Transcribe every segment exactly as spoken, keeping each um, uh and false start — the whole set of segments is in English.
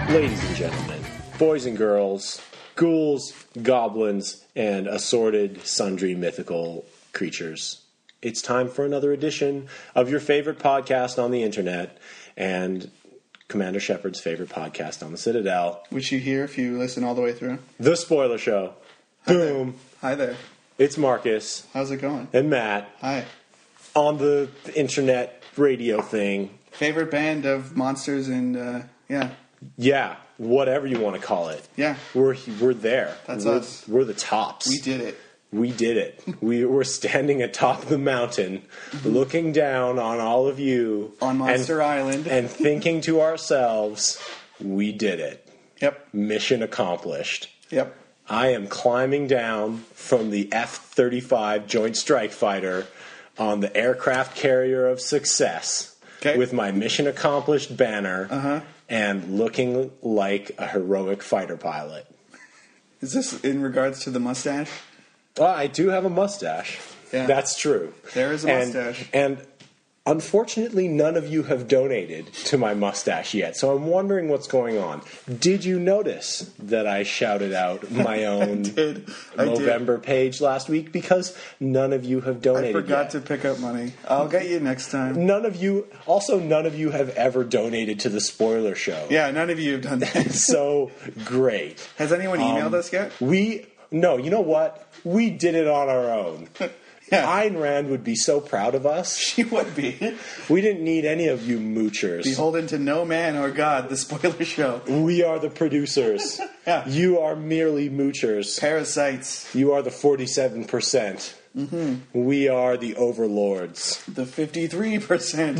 Ladies and gentlemen, boys and girls, ghouls, goblins, and assorted sundry mythical creatures, it's time for another edition of your favorite podcast on the internet and Commander Shepard's favorite podcast on the Citadel. Which you hear if you listen all the way through. The Spoiler Show. Hi Boom. There. Hi there. It's Marcus. How's it going? And Matt. Hi. On the internet radio thing. Favorite band of monsters and, uh, yeah. Yeah, whatever you want to call it. Yeah. We're we're there. That's we're, us. We're the tops. We did it. We did it. we were standing atop the mountain, mm-hmm. looking down on all of you. On Monster and, Island. and thinking to ourselves, we did it. Yep. Mission accomplished. Yep. I am climbing down from the F thirty-five Joint Strike Fighter on the aircraft carrier of success. Okay. With my mission accomplished banner uh-huh. and looking like a heroic fighter pilot. Is this in regards to the mustache? Well, I do have a mustache. Yeah. That's true. There is a and, mustache. And unfortunately, none of you have donated to my mustache yet, so I'm wondering what's going on. Did you notice that I shouted out my own I did. I November did. page last week? Because none of you have donated I forgot yet. to pick up money. I'll get you next time. None of you, also none of you have ever donated to the Spoiler Show. Yeah, none of you have done that. So, great. Has anyone emailed um, us yet? We, no, you know what? We did it on our own. Yeah. Ayn Rand would be so proud of us. She would be. We didn't need any of you moochers. Beholden to no man or God, the Spoiler Show. We are the producers. Yeah. You are merely moochers. Parasites. You are the forty-seven percent. Mm-hmm. We are the overlords. The fifty-three percent.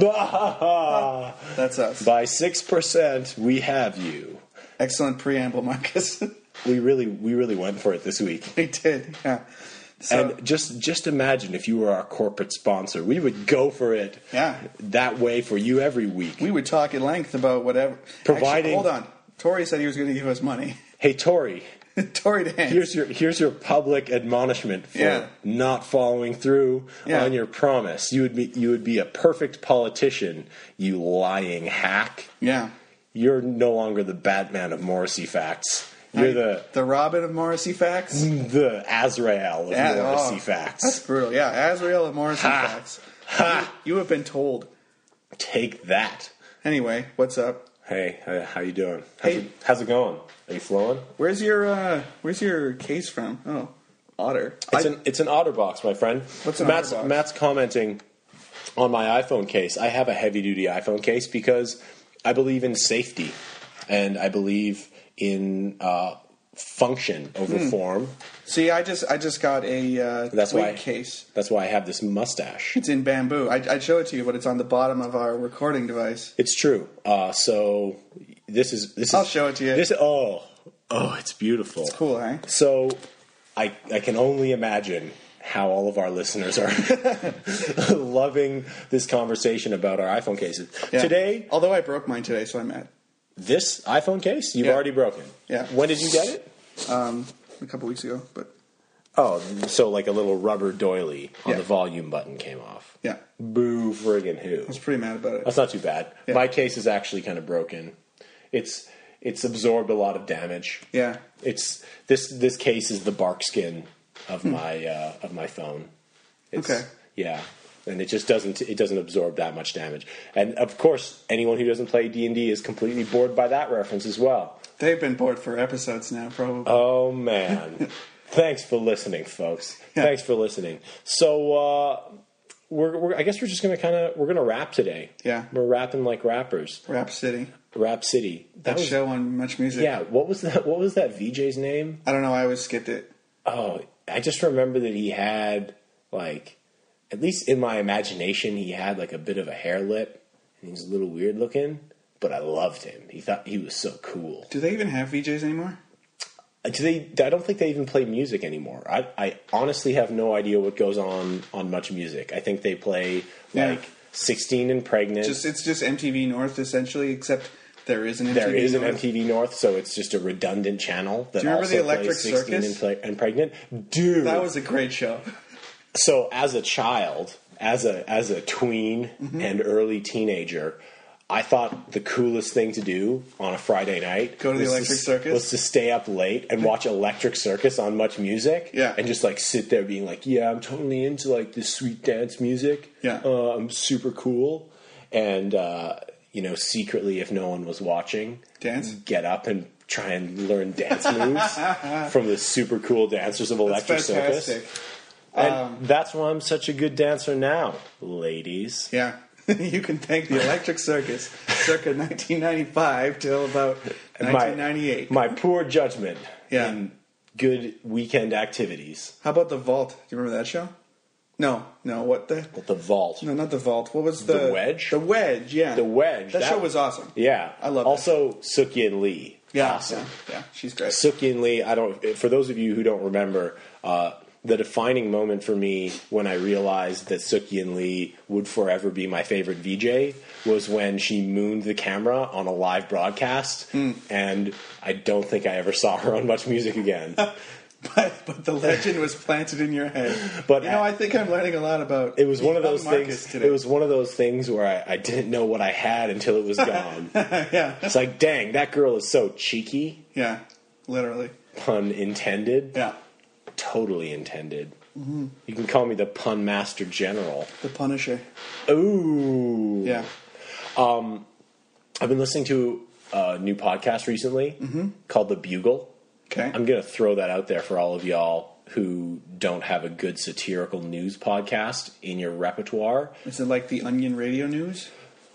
That's us. By six percent, we have you. Excellent preamble, Marcus. We really, we really went for it this week. We did, yeah. So, and just just imagine if you were our corporate sponsor. We would go for it yeah. that way for you every week. We would talk at length about whatever. Providing. Actually, hold on. Tori said he was going to give us money. Hey, Tori. Tori Dance. Here's your here's your public admonishment for yeah. not following through yeah. on your promise. You would be you would be a perfect politician, you lying hack. Yeah. You're no longer the Batman of Morrissey Facts. You're the the Robin of Morrissey Facts, the Azrael of yeah, Morrissey oh, Facts. That's brutal. Yeah, Azrael of Morrissey ha. Facts. Ha. You, you have been told. Take that. Anyway, what's up? Hey, uh, how you doing? How's, hey, it, how's it going? Are you flowing? Where's your uh, Where's your case from? Oh, Otter. It's I, an it's an OtterBox, my friend. What's an Matt's, OtterBox? Matt's commenting on my iPhone case. I have a heavy duty iPhone case because I believe in safety and I believe in uh, function over hmm. form. See, I just I just got a uh, that's wig why case. That's why I have this mustache. It's in bamboo. I, I'd show it to you, but it's on the bottom of our recording device. It's true. Uh, so this is this. I'll is, show it to you. This oh oh, it's beautiful. It's cool, eh? So I I can only imagine how all of our listeners are loving this conversation about our iPhone cases yeah. today. Although I broke mine today, so I'm mad. This iPhone case you've yeah. already broken. Yeah. When did you get it? Um, a couple weeks ago, but oh, so like a little rubber doily on yeah. the volume button came off. Yeah. Boo friggin' who? I was pretty mad about it. That's not too bad. Yeah. My case is actually kind of broken. It's it's absorbed a lot of damage. Yeah. It's this this case is the bark skin of hmm. my uh, of my phone. It's, okay. Yeah. And it just doesn't it doesn't absorb that much damage. And of course, anyone who doesn't play D and D is completely bored by that reference as well. They've been bored for episodes now, probably. Oh man. Thanks for listening, folks. Yeah. Thanks for listening. So uh, we're, we're I guess we're just gonna kind of we're gonna rap today. Yeah. We're rapping like rappers. Rap City. Rap City. That, that was, show on Much Music. Yeah. What was that? What was that V J's name? I don't know. I always skipped it. Oh, I just remember that he had like. At least in my imagination, he had like a bit of a hair lip, and he was a little weird looking, but I loved him. He thought he was so cool. Do they even have V Js anymore? Do they? I don't think they even play music anymore. I, I honestly have no idea what goes on on Much Music. I think they play yeah. like sixteen and Pregnant. Just it's just M T V North essentially, except there is an M T V there is North. an M T V North, so it's just a redundant channel that Do you remember also the Electric plays sixteen Circus? and, and Pregnant. Dude, that was a great show. So as a child, as a as a tween mm-hmm. and early teenager, I thought the coolest thing to do on a Friday night Go to the was Electric to, Circus? was to stay up late and watch Electric Circus on Much Music. Yeah. And just like sit there being like, yeah, I'm totally into like this sweet dance music. Yeah. Uh, I'm super cool. And, uh, you know, secretly, if no one was watching, Dance? get up and try and learn dance moves from the super cool dancers of Electric That's Circus. fantastic. And Um, that's why I'm such a good dancer now, ladies. Yeah. You can thank the Electric Circus circa nineteen ninety-five till about nineteen ninety-eight. My, my poor judgment Yeah. in good weekend activities. How about the Vault? Do you remember that show? No, no. What the? But the vault. No, not the Vault. What was the The Wedge? The Wedge. Yeah, The Wedge. That, show was awesome. Yeah. I love that. Also, Sookie Lee. Yeah, Awesome. yeah, yeah. She's great. Sookie Lee, I don't. For those of you who don't remember, uh, the defining moment for me when I realized that Sookie Lee would forever be my favorite V J was when she mooned the camera on a live broadcast, Hmm. and I don't think I ever saw her on Much Music again. But, but the legend was planted in your head. But you know, I think I'm learning a lot about. It was one of young those Marcus things. today. It was one of those things where I, I didn't know what I had until it was gone. yeah, It's like, dang, that girl is so cheeky. yeah, literally. Pun intended. Yeah, Totally intended. Mm-hmm. You can call me the pun master general. the Punisher. Ooh. Yeah, I've been listening to a new podcast recently called The Bugle. okay. I'm going to throw that out there for all of y'all who don't have a good satirical news podcast in your repertoire. Is it like the Onion Radio News?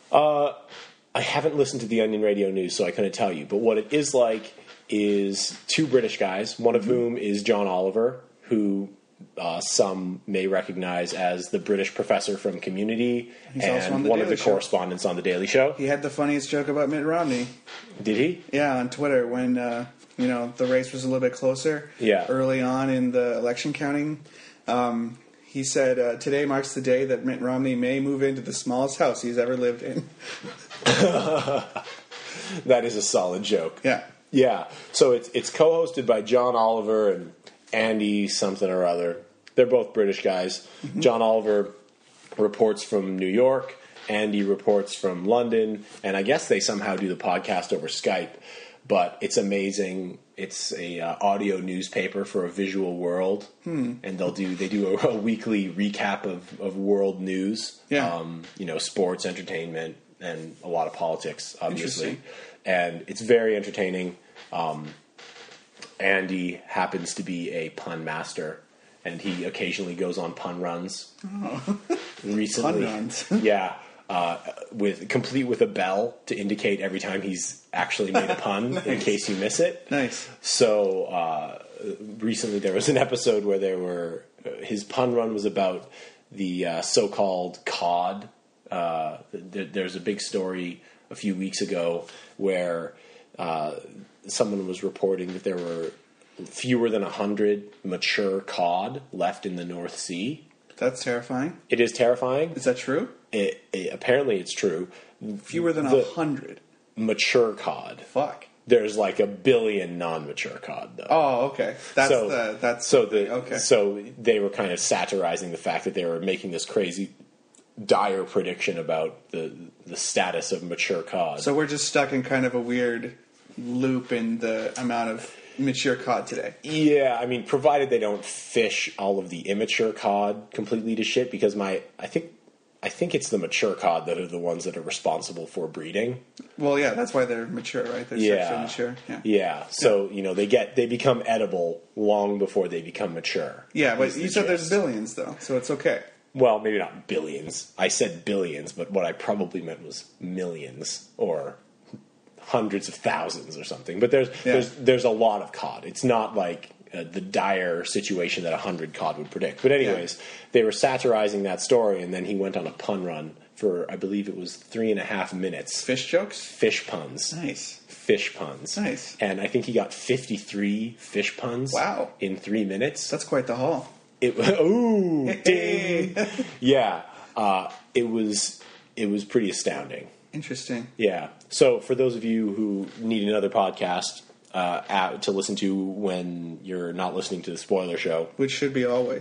I haven't listened to the Onion Radio News, so I couldn't tell you. But what it is like is two British guys, one of whom is John Oliver, who uh, some may recognize as the British professor from Community He's also on and The one of Daily the Show. correspondents on The Daily Show. He had the funniest joke about Mitt Romney. Did he? Yeah, on Twitter when uh, you know the race was a little bit closer. Yeah. Early on in the election counting, um, he said, uh, "Today marks the day that Mitt Romney may move into the smallest house he's ever lived in." That is a solid joke. Yeah. Yeah. So it's it's co-hosted by John Oliver and Andy something or other. They're both British guys. Mm-hmm. John Oliver reports from New York. Andy reports from London. And I guess they somehow do the podcast over Skype. But it's amazing. It's a uh, audio newspaper for a visual world, hmm. and they'll do they do a, a weekly recap of, of world news. Yeah. Um, you know, sports, entertainment, and a lot of politics, obviously. Interesting. And it's very entertaining. Um, Andy happens to be a pun master, and he occasionally goes on pun runs. Oh. Recently, Pun runs. yeah, uh, with complete with a bell to indicate every time he's actually made a pun, Nice. in case you miss it. Nice. So uh, recently, there was an episode where there were uh, his pun run was about the uh, so-called cod. Uh, th- there's a big story a few weeks ago where uh, someone was reporting that there were fewer than a hundred mature cod left in the North Sea. That's terrifying. It is terrifying. Is that true? It, it, apparently, it's true. Fewer than a The hundred. mature cod. Fuck. There's like a billion non-mature cod, though. Oh, okay. That's so the that's so the okay. so they were kind of satirizing the fact that they were making this crazy, dire prediction about the the status of mature cod. So we're just stuck in kind of a weird loop in the amount of mature cod today. Yeah, I mean, provided they don't fish all of the immature cod completely to shit, because my I think I think it's the mature cod that are the ones that are responsible for breeding. Well, yeah, that's why they're mature, right? They're Yeah, sexually mature. Yeah. yeah. So you know they get they become edible long before they become mature. Yeah, but is you the said there's gist. billions though, so it's okay. Well, maybe not billions. I said billions, but what I probably meant was millions or hundreds of thousands or something. But there's Yeah. there's there's a lot of cod. It's not like uh, the dire situation that a hundred cod would predict. But anyways, they were satirizing that story, and then he went on a pun run for I believe it was three and a half minutes. Fish jokes? Fish puns. Nice. Fish puns. Nice. And I think he got fifty-three fish puns. Wow. In three minutes. That's quite the haul. It ooh ding. Yeah, uh, it was it was pretty astounding. Interesting. Yeah. So for those of you who need another podcast uh, at, to listen to when you're not listening to the spoiler show, Which should be always.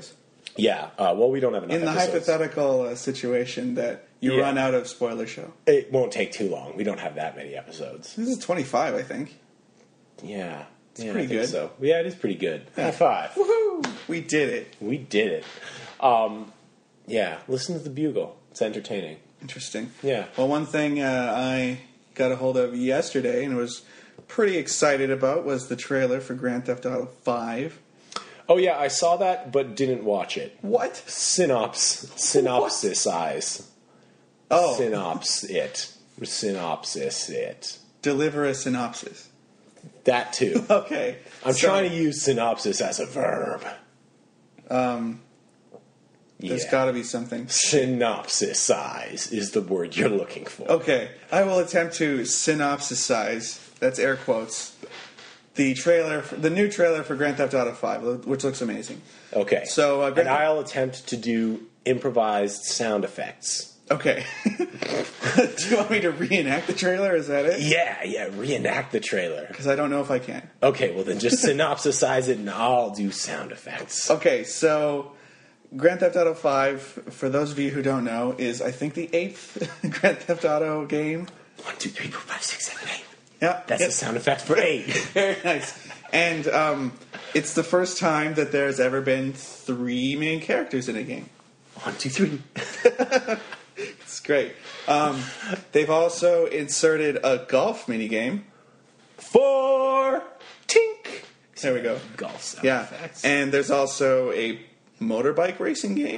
Yeah. Uh, well, we don't have enough In the episodes. hypothetical uh, situation that you Yeah. run out of spoiler show. It won't take too long. We don't have that many episodes. This is twenty-five, I think. Yeah. It's yeah, pretty I think good. So. Yeah, it is pretty good. High five. Woohoo! We did it. We did it. Um, yeah, listen to the Bugle. It's entertaining. Interesting. Yeah. Well, one thing uh, I got a hold of yesterday and was pretty excited about was the trailer for Grand Theft Auto five. Oh, yeah, I saw that, but didn't watch it. What? Synops, synopsis eyes. Oh. Synops it. Synopsis it. Deliver a synopsis. That too. Okay. I'm so, trying to use synopsis as a verb. Um, there's Yeah. got to be something. Synopsisize is the word you're looking for. Okay, I will attempt to synopsisize. That's air quotes. The trailer, for, the new trailer for Grand Theft Auto five, which looks amazing. Okay. So, uh, and Grand- I'll attempt to do improvised sound effects. Okay. Do you want me to reenact the trailer? Is that it? Yeah, yeah, reenact the trailer. Because I don't know if I can. Okay, well then just synopsisize it and I'll do sound effects. Okay, so Grand Theft Auto five, for those of you who don't know, is I think the eighth Grand Theft Auto game. One, two, three, four, five, six, seven, eight. Yeah, That's yep. the sound effect for eight. Very nice. And um, it's the first time that there's ever been three main characters in a game. One, two, three. It's great. Um, they've also inserted a golf minigame. Four. Tink. There we go. Golf sound Yeah. effects. And there's also a motorbike racing game.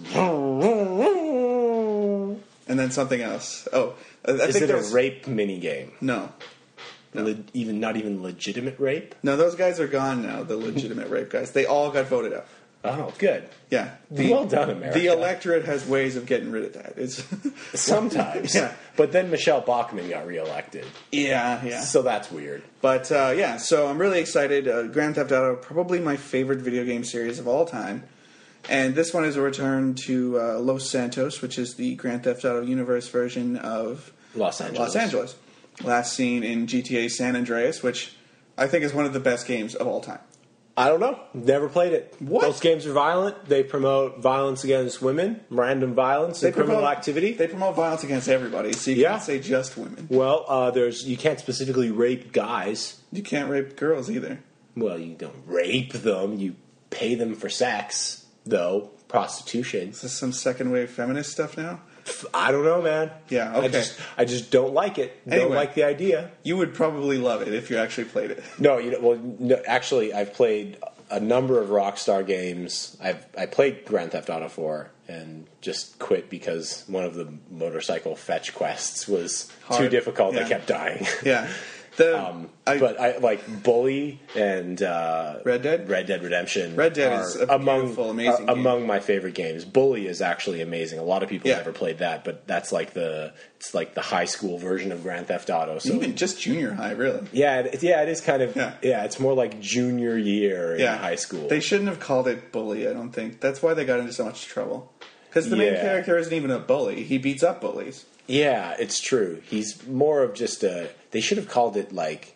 And then something else. Oh, I Is think it a there's rape minigame? No. Le- even not even legitimate rape? No, those guys are gone now, the legitimate rape guys. They all got voted out. Oh, good. Yeah. The, Well done, America. The electorate has ways of getting rid of that. It's Sometimes. Yeah. But then Michelle Bachmann got reelected. Yeah, yeah. So that's weird. But uh, yeah, so I'm really excited. Uh, Grand Theft Auto, probably my favorite video game series of all time. And this one is a return to uh, Los Santos, which is the Grand Theft Auto universe version of Los Angeles. Los Angeles. Last seen in G T A San Andreas, which I think is one of the best games of all time. I don't know. Never played it. What? Those games are violent. They promote violence against women, random violence, and criminal promote, activity. They promote violence against everybody, so you Yeah. can't say just women. Well, uh, there's you can't specifically rape guys. You can't rape girls either. Well, you don't rape them. You pay them for sex, though. Prostitution. Is this some second wave feminist stuff now? I don't know, man. Yeah, I okay. just, I just don't like it. Anyway. Don't like the idea. You would probably love it if you actually played it. No, you know. Well, no, actually, I've played a number of Rockstar games. I've I played Grand Theft Auto four and just quit because one of the motorcycle fetch quests was Hard. too difficult. Yeah. I kept dying. Yeah. The, Um, I, but I like Bully and uh, Red Dead? Red Dead Redemption. Red Dead are is a among beautiful, amazing are game. among my favorite games. Bully is actually amazing. A lot of people Yeah. never played that, but that's like the it's like the high school version of Grand Theft Auto. So even just junior high, really. yeah, it, yeah, it is kind of Yeah. yeah. It's more like junior year in Yeah. high school. They shouldn't have called it Bully, I don't think. That's why they got into so much trouble. Because the main Yeah. character isn't even a bully. He beats up bullies. Yeah, it's true. He's more of just a. They should have called it like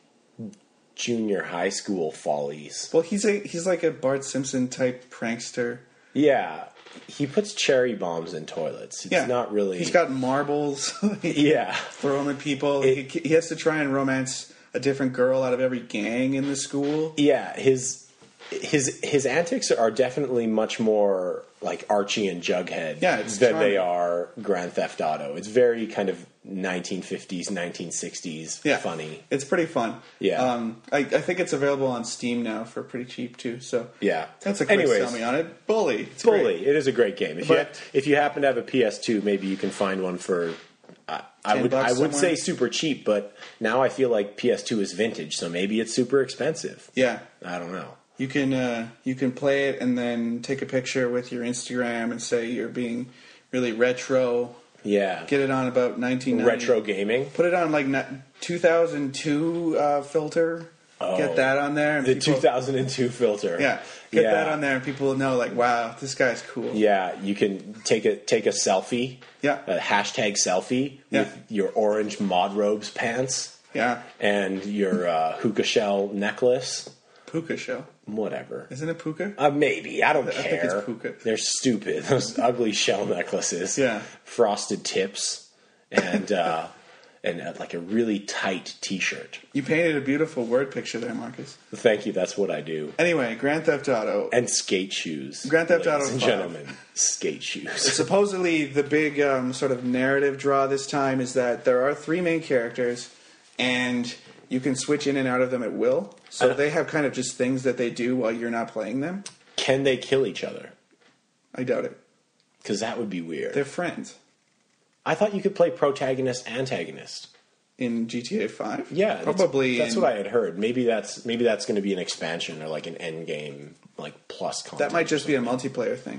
junior high school follies. Well, he's a he's like a Bart Simpson type prankster. Yeah, he puts cherry bombs in toilets. He's Yeah. not really. He's got marbles. Yeah, Throw them at people. It- he, he has to try and romance a different girl out of every gang in the school. yeah. His his his antics are definitely much more like Archie and Jughead Yeah, it's than charming. they are Grand Theft Auto. It's very kind of nineteen fifties, nineteen sixties Yeah, funny. It's pretty fun. Yeah. um, I, I think it's available on Steam now for pretty cheap too. So Yeah, that's a quick Anyways, sell me on it. Bully, it's Bully. great. It is a great game. If you But- if you happen to have a P S two, maybe you can find one for. I I ten would bucks I would somewhere? say super cheap, but now I feel like P S two is vintage, so maybe it's super expensive. Yeah, I don't know. you can uh, you can play it and then take a picture with your Instagram and say you're being really retro. Yeah, Get it on about nineteen ninety. retro gaming. Put it on like ni- two thousand two uh, filter. Oh. Get that on there. And The people- two thousand two filter. Yeah, get Yeah. that on there, and people will know like, wow, this guy's cool. Yeah, you can take a take a selfie. Yeah. A hashtag selfie Yeah. with your orange mod robes pants Yeah. and your uh, hookah shell necklace. Puka shell. Whatever. Isn't it Puka? Uh, maybe. I don't I care. think it's Puka. They're stupid. Those ugly shell necklaces. Yeah. Frosted tips. And, uh, and uh, like a really tight t-shirt. You painted a beautiful word picture there, Marcus. Thank you. That's what I do. Anyway, Grand Theft Auto. And skate shoes. Grand Theft ladies Auto and five. gentlemen. Skate shoes. Supposedly, the big um, sort of narrative draw this time is that there are three main characters, and you can switch in and out of them at will. So they have kind of just things that they do while you're not playing them. Can they kill each other? I doubt it. Because that would be weird. They're friends. I thought you could play protagonist, antagonist. In G T A five? Yeah, Probably. That's, that's in, what I had heard. Maybe that's maybe that's going to be an expansion or like an end game, like plus content. That might just be a multiplayer thing.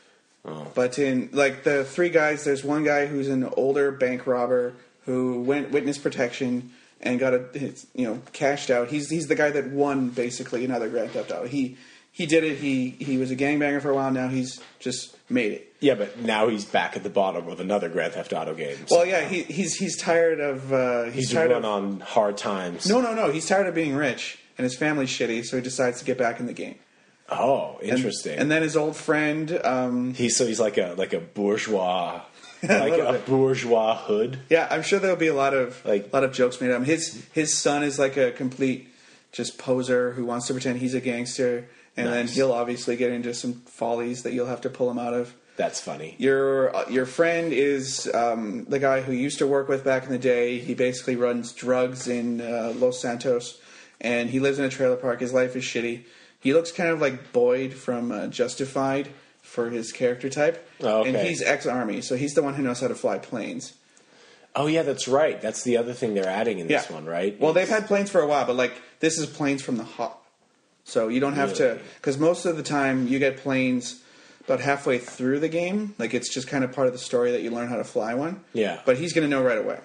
Oh. But in, like, the three guys, there's one guy who's an older bank robber who went witness protection and got a, his, you know, cashed out. He's he's the guy that won, basically, another Grand Theft Auto. He he did it. He he was a gangbanger for a while. Now he's just made it. Yeah, but now he's back at the bottom of another Grand Theft Auto game. So well, yeah, he, he's he's tired of uh, he's, he's tired run of, on hard times. No, no, no. He's tired of being rich and his family's shitty, so he decides to get back in the game. Oh, interesting. And, and then his old friend. Um, he's so he's like a like a bourgeois, like a, a bourgeois hood. Yeah, I'm sure there'll be a lot of like a lot of jokes made of him. His his son is like a complete just poser who wants to pretend he's a gangster, and nice. Then he'll obviously get into some follies that you'll have to pull him out of. That's funny. Your uh, your friend is um, the guy who you used to work with back in the day. He basically runs drugs in uh, Los Santos, and he lives in a trailer park. His life is shitty. He looks kind of like Boyd from uh, Justified for his character type. Oh, okay. And he's ex-Army, so he's the one who knows how to fly planes. Oh, yeah, that's right. That's the other thing they're adding in this yeah. one, right? Well, they've had planes for a while, but like this is planes from the hop. So you don't have really? to... Because most of the time you get planes about halfway through the game. Like it's just kind of part of the story that you learn how to fly one. Yeah. But he's going to know right away.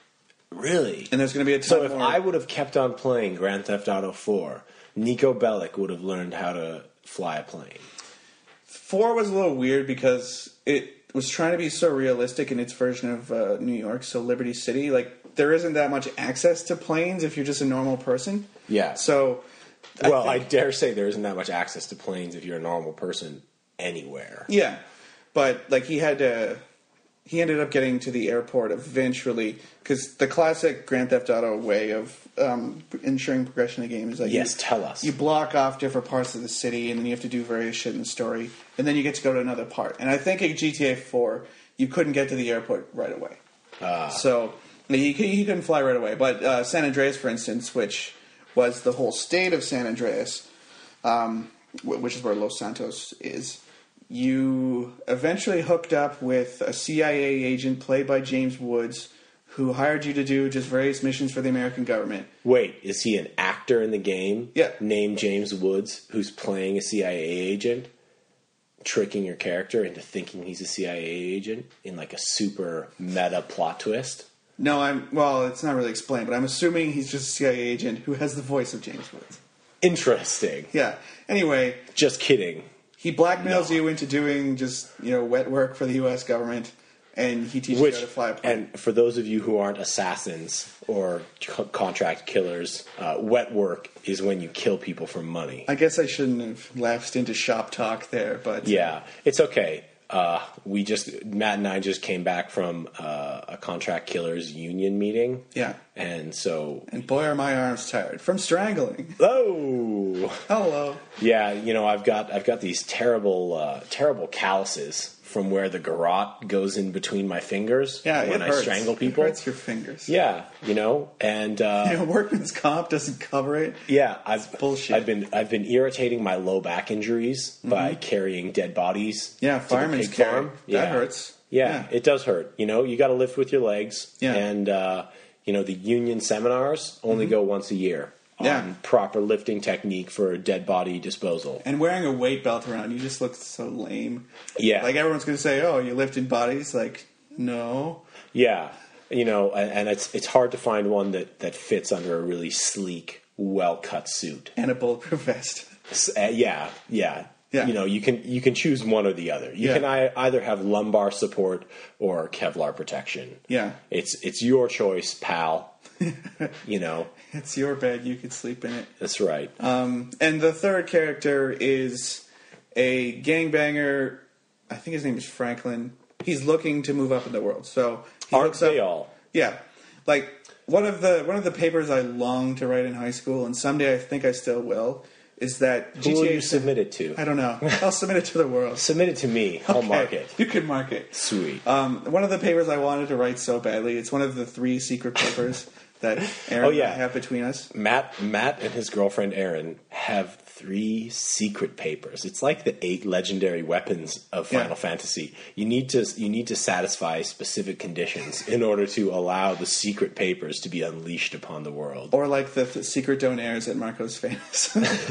Really? And there's going to be a ton So if more... I would have kept on playing Grand Theft Auto four... Nico Bellic would have learned how to fly a plane. Four was a little weird because it was trying to be so realistic in its version of uh, New York, so Liberty City. Like, there isn't that much access to planes if you're just a normal person. Yeah. So, well, I, think, I dare say there isn't that much access to planes if you're a normal person anywhere. Yeah. But, like, he had to... He ended up getting to the airport eventually, because the classic Grand Theft Auto way of um, ensuring progression in the game is that yes, you, tell us. You block off different parts of the city, and then you have to do various shit in the story, and then you get to go to another part. And I think in G T A four, you couldn't get to the airport right away. Uh. So you, you couldn't fly right away. But uh, San Andreas, for instance, which was the whole state of San Andreas, um, which is where Los Santos is, you eventually hooked up with a C I A agent played by James Woods who hired you to do just various missions for the American government. Wait, is he an actor in the game? Yeah. Named James Woods, who's playing a C I A agent, tricking your character into thinking he's a C I A agent in like a super meta plot twist? No, I'm... Well, it's not really explained, but I'm assuming he's just a C I A agent who has the voice of James Woods. Interesting. Yeah. Anyway... Just kidding. He blackmails no. you into doing just, you know, wet work for the U S government, and he teaches Which, you how to fly a plane. And for those of you who aren't assassins or co- contract killers, uh, wet work is when you kill people for money. I guess I shouldn't have lapsed into shop talk there, but... Yeah, it's okay. Uh, we just Matt and I just came back from uh, a contract killers union meeting. Yeah, and so and boy are my arms tired from strangling. Oh, hello. Yeah, you know I've got I've got these terrible uh, terrible calluses from where the garrote goes in between my fingers. Yeah, when it I hurts. strangle people, it hurts your fingers. Yeah, you know, and uh, you know, workman's comp doesn't cover it. Yeah, I've it's bullshit. I've been I've been irritating my low back injuries mm-hmm. by carrying dead bodies. Yeah, fireman's carry. Farm. That yeah. hurts. Yeah, yeah, it does hurt. You know, you got to lift with your legs. Yeah, and uh, you know the union seminars only mm-hmm. go once a year. On yeah. proper lifting technique for dead body disposal. And wearing a weight belt around, you just look so lame. Yeah. Like, everyone's going to say, oh, you're lifting bodies? Like, no. Yeah. You know, and it's it's hard to find one that, that fits under a really sleek, well-cut suit. And a bulletproof vest. Uh, yeah, yeah. Yeah. You know, you can you can choose one or the other. You yeah. can I, either have lumbar support or Kevlar protection. Yeah. It's, it's your choice, pal. You know, It's your bed. You could sleep in it. that's right. Um, and the third character is a gangbanger. I think his name is Franklin. He's looking to move up in the world. So he Aren't looks they up, all? Yeah, like one of the one of the papers I longed to write in high school, and someday I think I still will, is that Who G T A. will you submit it to? I don't know. I'll submit it to the world. Submit it to me. I'll Okay, mark it. You can mark it. Sweet. Um, one of the papers I wanted to write so badly. It's one of the three secret papers that Aaron Oh, and yeah. I have between us. Matt, Matt, and his girlfriend Erin have three secret papers. It's like the eight legendary weapons of Final Yeah. Fantasy. You need to you need to satisfy specific conditions in order to allow the secret papers to be unleashed upon the world. Or like the, the secret donaires at Marco's Famous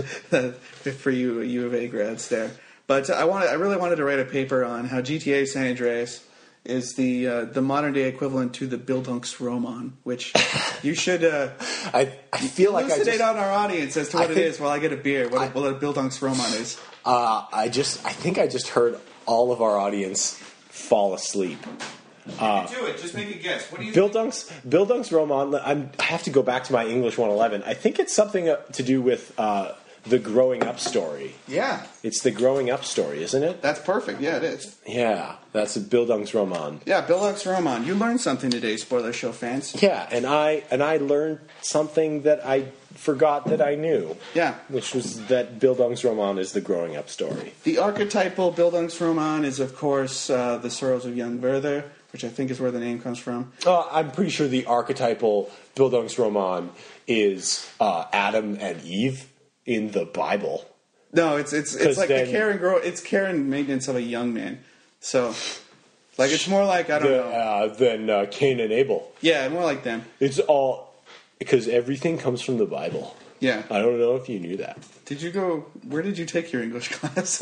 for you U of A grads there. But I wanted, I really wanted to write a paper on how G T A San Andreas is the uh, the modern day equivalent to the Bildungs Roman, which you should uh, I, I feel like I elucidate just, on our audience as to I what it think- is while I get a beer. What, a, what a Bildungs Roman is. uh, I just I think I just heard all of our audience fall asleep. Uh, do it. Just make a guess. What do you? Bildungs, Bildungs Roman. I'm, I have to go back to my English one eleven. I think it's something uh, to do with uh, the growing up story. Yeah, It's the growing up story, isn't it? that's perfect. Yeah, it is. Yeah, that's a Bildungs Roman. Yeah, Bildungs Roman. You learned something today, spoiler show fans. Yeah, and I and I learned something that I forgot that I knew. Yeah. Which was that Bildungs Roman is the growing up story. The archetypal Bildungs Roman is, of course, uh, the Sorrows of Young Werther, which I think is where the name comes from. Uh, I'm pretty sure the archetypal Bildungs Roman is uh, Adam and Eve in the Bible. No, it's it's 'Cause it's like then- the care and grow. It's care and maintenance of a young man. So, like, it's more like I don't The, know. uh, than uh, Cain and Abel. Yeah, more like them. It's all because everything comes from the Bible. Yeah. I don't know if you knew that. Did you go? Where did you take your English class?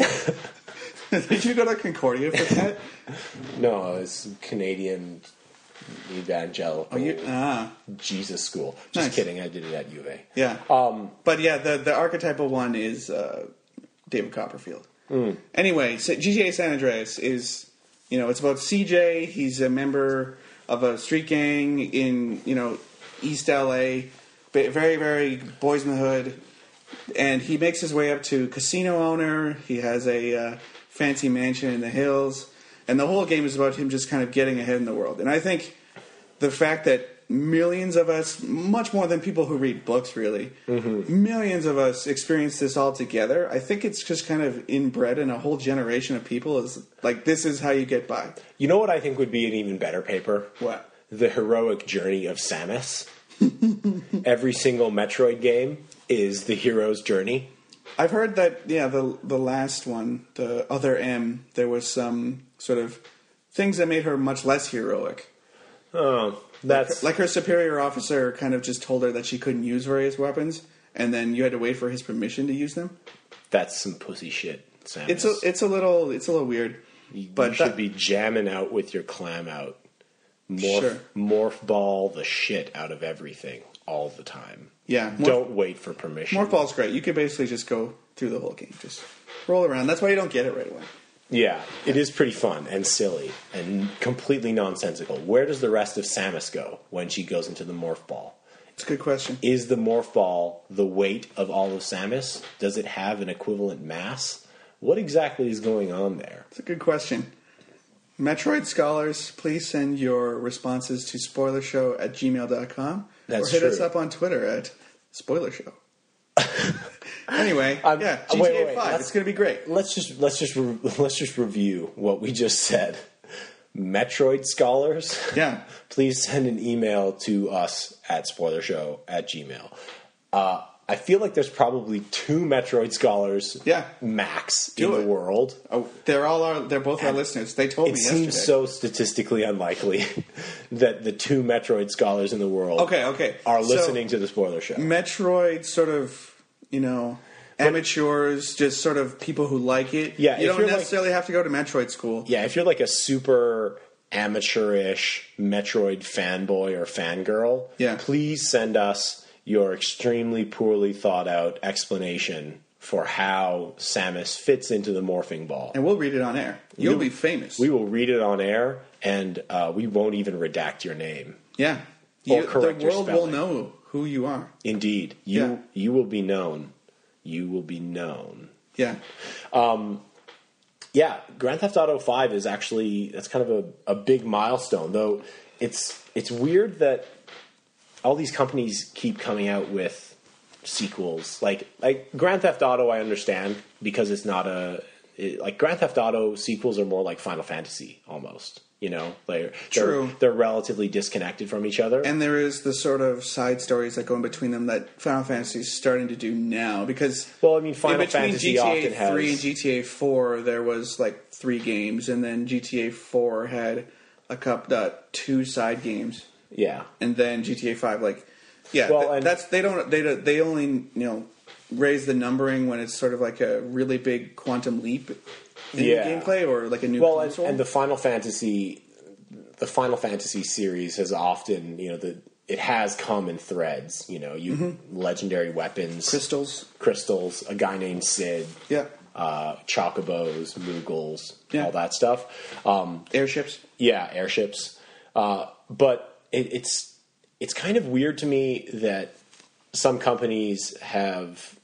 Did you go to Concordia for that? No, it's Canadian evangelical Oh, you ah Jesus school. Just Nice. kidding. I did it at U of A. yeah. Um, But yeah, the the archetypal one is uh, David Copperfield. Anyway, so G T A San Andreas is, you know, it's about C J. He's a member of a street gang in, you know, East L A. Ba- Very, very boys in the hood. And he makes his way up to casino owner. He has a uh, fancy mansion in the hills. And the whole game is about him just kind of getting ahead in the world. And I think the fact that millions of us, much more than people who read books, really, Mm-hmm. millions of us experience this all together. I think it's just kind of inbred in a whole generation of people. Is like, this is how you get by. you know what I think would be an even better paper? What? The heroic journey of Samus. Every single Metroid game is the hero's journey. I've heard that, yeah, the the last one, the other M, there was some sort of things that made her much less heroic. Oh, that's Like her superior officer kind of just told her that she couldn't use various weapons, and then you had to wait for his permission to use them. that's some pussy shit, Samus. It's a it's a little it's a little weird. you, but you should that- be jamming out with your clam out. Morph, Sure. morph ball the shit out of everything all the time. Yeah, morph- Don't wait for permission. Morph Ball's great. You could basically just go through the whole game, just roll around. That's why you don't get it right away. Yeah, it is pretty fun and silly and completely nonsensical. Where does the rest of Samus go when she goes into the morph ball? It's a good question. Is the morph ball the weight of all of Samus? Does it have an equivalent mass? What exactly is going on there? It's a good question. Metroid scholars, please send your responses to spoilershow at gmail dot com. That's or hit us true. up on Twitter at spoilershow. Anyway, I'm- yeah, wait, G T A wait, wait, five. let's- It's going to be great. Let's just let's just re- let's just review what we just said. Metroid scholars, Yeah. please send an email to us at spoilershow at gmail. Uh, I feel like there's probably two Metroid scholars, Yeah. max Do in it. the world. Oh, they're all our. They're both our listeners. They told It me seems yesterday. so statistically unlikely that the two Metroid scholars in the world Okay, okay. are So- listening to the spoiler show. Metroid sort of, you know, amateurs, just sort of people who like it. Yeah, you if don't you're like- necessarily have to go to Metroid school. Yeah, if you're like a super amateurish Metroid fanboy or fangirl, Yeah. please send us your extremely poorly thought out explanation for how Samus fits into the morphing ball. And we'll read it on air. You'll You- be famous. We will read it on air, and uh, we won't even redact your name. yeah. You, or correct the your world will spelling. know who you are. Indeed, you Yeah. you will be known. You will be known. Yeah. Yeah, Grand Theft Auto five is actually that's kind of a, a big milestone. Though it's it's weird that all these companies keep coming out with sequels. Like like Grand Theft Auto, I understand because it's not a it, like Grand Theft Auto sequels are more like Final Fantasy almost. You know, they're, True. They're, they're relatively disconnected from each other. And there is the sort of side stories that go in between them that Final Fantasy is starting to do now because well, I mean, Final in between Fantasy G T A often has three and G T A four there was like three games, and then G T A four had a couple uh, two side games, yeah. and then G T A five like yeah Well, th- and- that's they don't they don't- they only you know raise the numbering when it's sort of like a really big quantum leap in Yeah. the gameplay or like a new Well, and, console. and the Final Fantasy, the Final Fantasy series has often, you know, the it has come in threads. You know, you Mm-hmm. legendary weapons, crystals, crystals, a guy named Sid, yeah, uh, chocobos, Moogles, Yeah. all that stuff. Um, airships. yeah, airships. Uh, but it, it's it's kind of weird to me that some companies have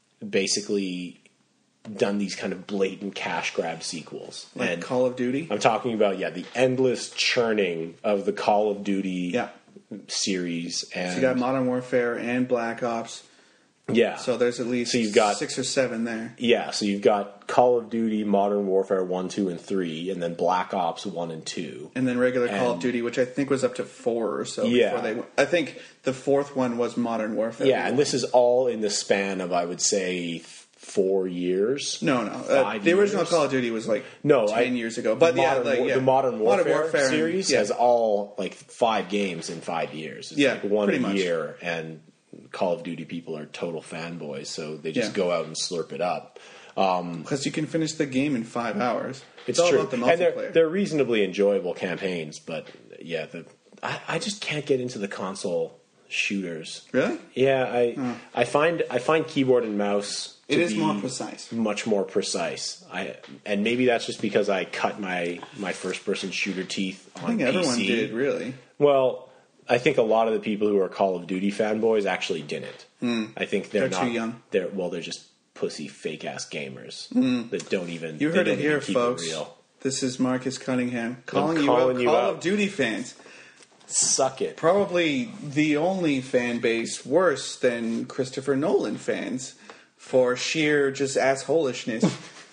basically done these kind of blatant cash grab sequels. Like and Call of Duty. I'm talking about, yeah, the endless churning of the Call of Duty Yeah. series. And So you got Modern Warfare and Black Ops. yeah. So there's at least So you've got- six or seven there. Yeah, so you've got Call of Duty, Modern Warfare one, two, and three, and then Black Ops one and two. And then regular Call of And- Duty, which I think was up to four or so. Yeah. Before they, went- I think the fourth one was Modern Warfare. Yeah, and this is all in the span of, I would say, four years. No, no. Uh, Five the original years. Call of Duty was like No, ten I- years ago. But the yeah, Modern, like, War- yeah. the Modern Warfare, and- series yeah. has all like five games in five years. It's Yeah, like one pretty a much. year, and Call of Duty people are total fanboys, so they just Yeah. go out and slurp it up. Because you can finish the game in five hours. It's all true, about the and they're, multiplayer. they're reasonably enjoyable campaigns, but yeah, the I, I just can't get into the console shooters. Really? Yeah, I I find I find keyboard and mouse. It to is be more precise. much more precise. I and maybe that's just because I cut my my first person shooter teeth on I think P C. everyone did, really. Well, I think a lot of the people who are Call of Duty fanboys actually didn't. I think they're, Hmm. They're not too young. They're well, they're just pussy fake ass gamers that don't even. You they heard don't it here, even keep folks. real. This is Marcus Cunningham calling, calling you you out, Call out. of Duty fans. Suck it. Probably the only fan base worse than Christopher Nolan fans for sheer just assholishness.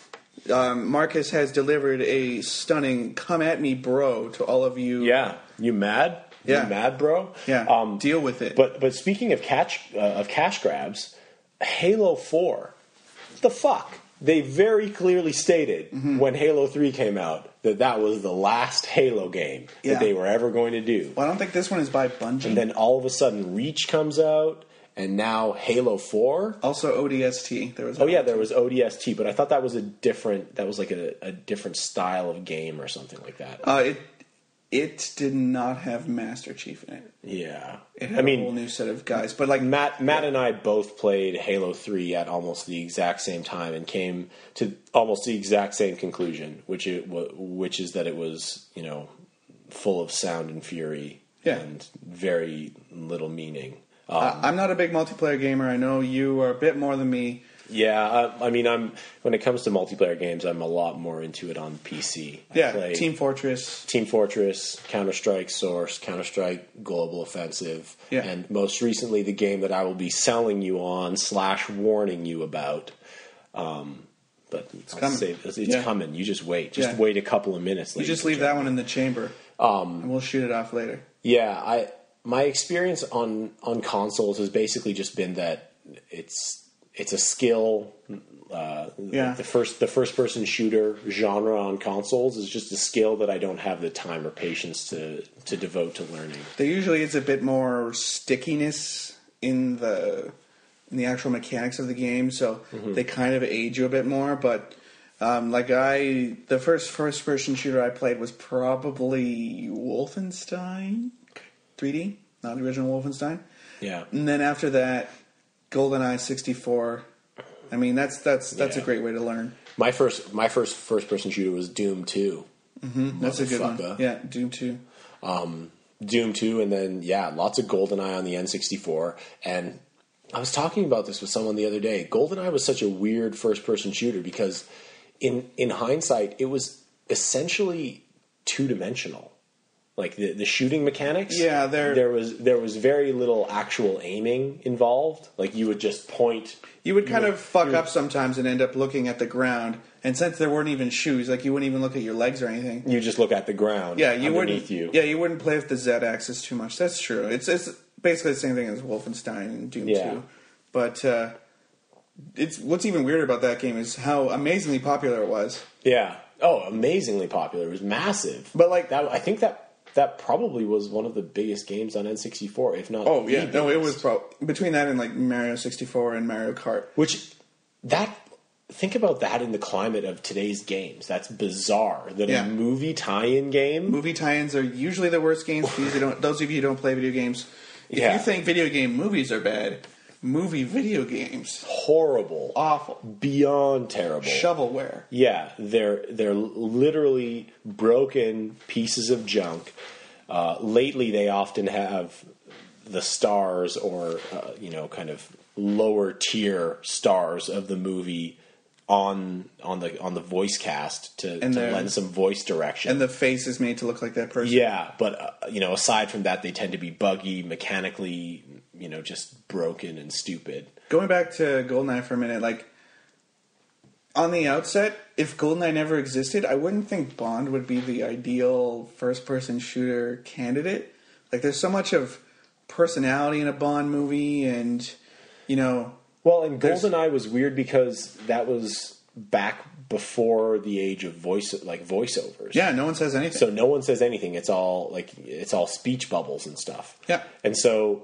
um, Marcus has delivered a stunning "come at me, bro" to all of you. Yeah, you mad? Yeah. You mad, bro? yeah. Um, Deal with it. But but speaking of catch uh, of cash grabs, Halo four, the fuck? They very clearly stated Mm-hmm. when Halo three came out that that was the last Halo game Yeah. that they were ever going to do. well, I don't think this one is by Bungie. And then all of a sudden, Reach comes out, and now Halo four. also O D S T. There was. Oh yeah, there was O D S T, but I thought that was a different. That was like a, a different style of game or something like that. Uh, it it did not have Master Chief in it. yeah, It had I mean, a whole new set of guys, but like Matt, Matt and I both played Halo three at almost the exact same time and came to almost the exact same conclusion, which it wa- which is that it was, you know, full of sound and fury Yeah. and very little meaning. Um, I- I'm not a big multiplayer gamer. I know you are a bit more than me. yeah, I, I mean, I'm when it comes to multiplayer games, I'm a lot more into it on P C. I Yeah, play Team Fortress. Team Fortress, Counter Strike Source, Counter Strike Global Offensive, Yeah. and most recently the game that I will be selling you on slash warning you about. Um, but it's coming. it's, it's Yeah. coming. You just wait. Just Yeah. wait a couple of minutes. You ladies just and leave that one in the chamber, um, and we'll shoot it off later. Yeah, I my experience on on consoles has basically just been that it's it's a skill. Uh, Yeah. the first the first person shooter genre on consoles is just a skill that I don't have the time or patience to to devote to learning. There usually is a bit more stickiness in the in the actual mechanics of the game, so Mm-hmm. they kind of age you a bit more. But um, like I, the first first person shooter I played was probably Wolfenstein three D, not the original Wolfenstein. Yeah. And then after that, GoldenEye sixty-four. I mean, that's that's that's Yeah. a great way to learn. My first my first first person shooter was Doom two. That's a good one. Motherfucker. Yeah, Doom two. Doom two, and then, yeah, lots of GoldenEye on the N sixty-four. And I was talking about this with someone the other day. GoldenEye was such a weird first-person shooter because in in hindsight, it was essentially two-dimensional. Like the, the shooting mechanics, Yeah, they're- there was there was very little actual aiming involved. Like you would just point. You would kind of fuck up sometimes and end up looking at the ground. And since there weren't even shoes, like you wouldn't even look at your legs or anything. You just look at the ground. Yeah, you underneath wouldn't. you. Yeah, you wouldn't play with the Z-axis too much. That's true. It's it's basically the same thing as Wolfenstein and Doom Yeah. two. But uh, it's what's even weirder about that game is how amazingly popular it was. Yeah. Oh, amazingly popular. It was massive. But, like- that, I think that that probably was one of the biggest games on N sixty-four, if not. Oh the yeah, no, it biggest. was pro- between that and like Mario sixty-four and Mario Kart. Which that think about that in the climate of today's games. That's bizarre. That Yeah. a movie tie-in game. Movie tie-ins are usually the worst games. These who don't, those of you who don't play video games, if Yeah. you think video game movies are bad, movie video games Horrible. awful, Beyond terrible. shovelware. Yeah, they're they're literally broken pieces of junk. Uh, lately, they often have the stars or uh, you know, kind of lower tier stars of the movie on on the on the voice cast to, And to they're- lend some voice direction. And the face is made to look like that person. Yeah, but uh, you know, aside from that, they tend to be buggy, mechanically, you know, just broken and stupid. Going back to GoldenEye for a minute, like on the outset, if GoldenEye never existed, I wouldn't think Bond would be the ideal first-person shooter candidate. Like, there's so much of personality in a Bond movie, and you know, Well, and There's- GoldenEye was weird because that was back before the age of voice, like voiceovers. yeah, no one says anything. So no one says anything. It's all like it's all speech bubbles and stuff. Yeah. And so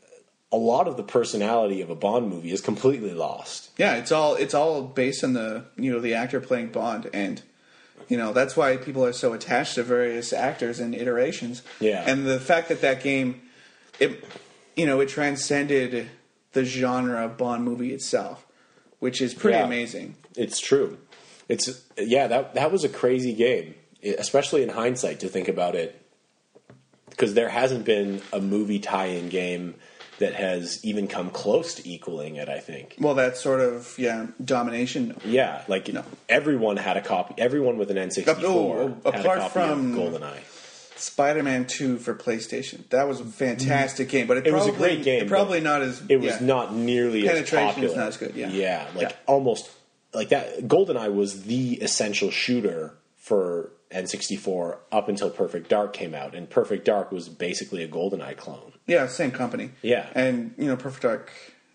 a lot of the personality of a Bond movie is completely lost. Yeah, it's all it's all based on the you know the actor playing Bond, and you know that's why people are so attached to various actors and iterations. Yeah. and the fact that that game, it you know it transcended the genre of Bond movie itself, which is pretty Yeah. amazing. It's true. It's yeah, that that was a crazy game, especially in hindsight to think about it, because there hasn't been a movie tie-in game that has even come close to equaling it, I think. Well, that sort of yeah domination. Yeah, like No. everyone had a copy. Everyone with an N sixty-four Oh, oh, had apart a copy from- of GoldenEye. Spider-Man two for PlayStation. That was a fantastic game, but it, It was probably, a great game, It probably but not as It was yeah. not nearly as Penetration is popular. not as good, yeah. yeah, like Yeah. almost like that. GoldenEye was the essential shooter for N sixty-four up until Perfect Dark came out, and Perfect Dark was basically a GoldenEye clone. Yeah, same company. Yeah. and you know, Perfect Dark.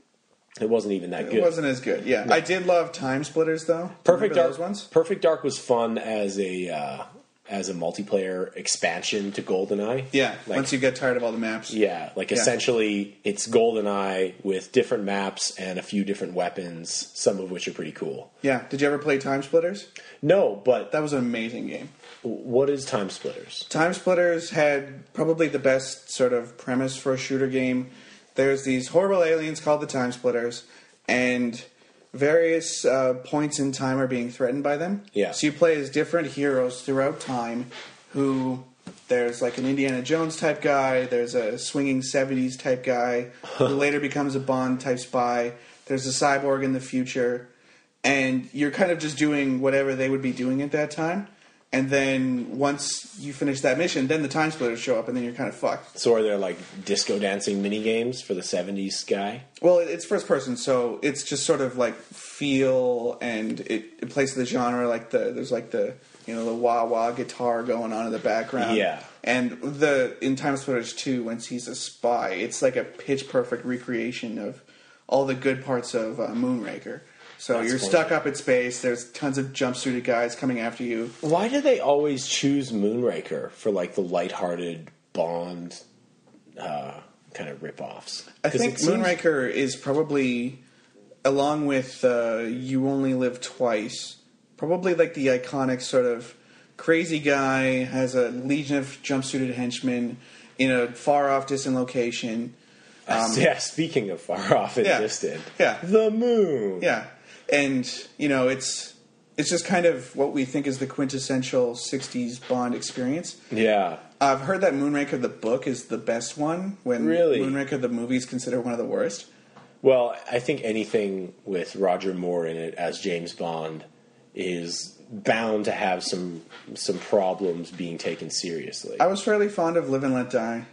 It wasn't even that It good. wasn't as good. Yeah, I did love Time Splitters though. Perfect Remember Dark. those ones. Perfect Dark was fun as a uh, as a multiplayer expansion to GoldenEye. Yeah, Like- once you get tired of all the maps. Yeah, like Yeah. essentially it's GoldenEye with different maps and a few different weapons, some of which are pretty cool. Yeah. Did you ever play Time Splitters? No, but That was an amazing game. what is Time Splitters? Time Splitters had probably the best sort of premise for a shooter game. There's these horrible aliens called the Time Splitters, and various uh, points in time are being threatened by them. Yeah. So you play as different heroes throughout time who. There's like an Indiana Jones type guy. There's a swinging seventies type guy who later becomes a Bond type spy. There's a cyborg in the future. And you're kind of just doing whatever they would be doing at that time. And then once you finish that mission, then the Time Splitters show up, and then you're kind of fucked. So are there like disco dancing mini games for the seventies guy? Well, it- it's first person, so it's just sort of like feel, and it, it plays to the genre. Like the there's like the you know the wah wah guitar going on in the background. Yeah. And the in Time Splitters two, once he's a spy, it's like a pitch perfect recreation of all the good parts of uh, Moonraker. So That's you're funny. stuck up at space. There's tons of jumpsuited guys coming after you. Why do they always choose Moonraker for like the lighthearted Bond uh, kind of ripoffs? I 'Cause think it seems- Moonraker is probably, along with uh, You Only Live Twice, probably like the iconic sort of crazy guy has a legion of jumpsuited henchmen in a far off distant location. Um, yeah, speaking of far off and Yeah. distant. Yeah. The moon. Yeah, and you know it's it's just kind of what we think is the quintessential sixties Bond experience. Yeah. I've heard that Moonraker the book is the best one, when Really? Moonraker the movie is considered one of the worst. Well, I think anything with Roger Moore in it as James Bond is bound to have some some problems being taken seriously. I was fairly fond of Live and Let Die,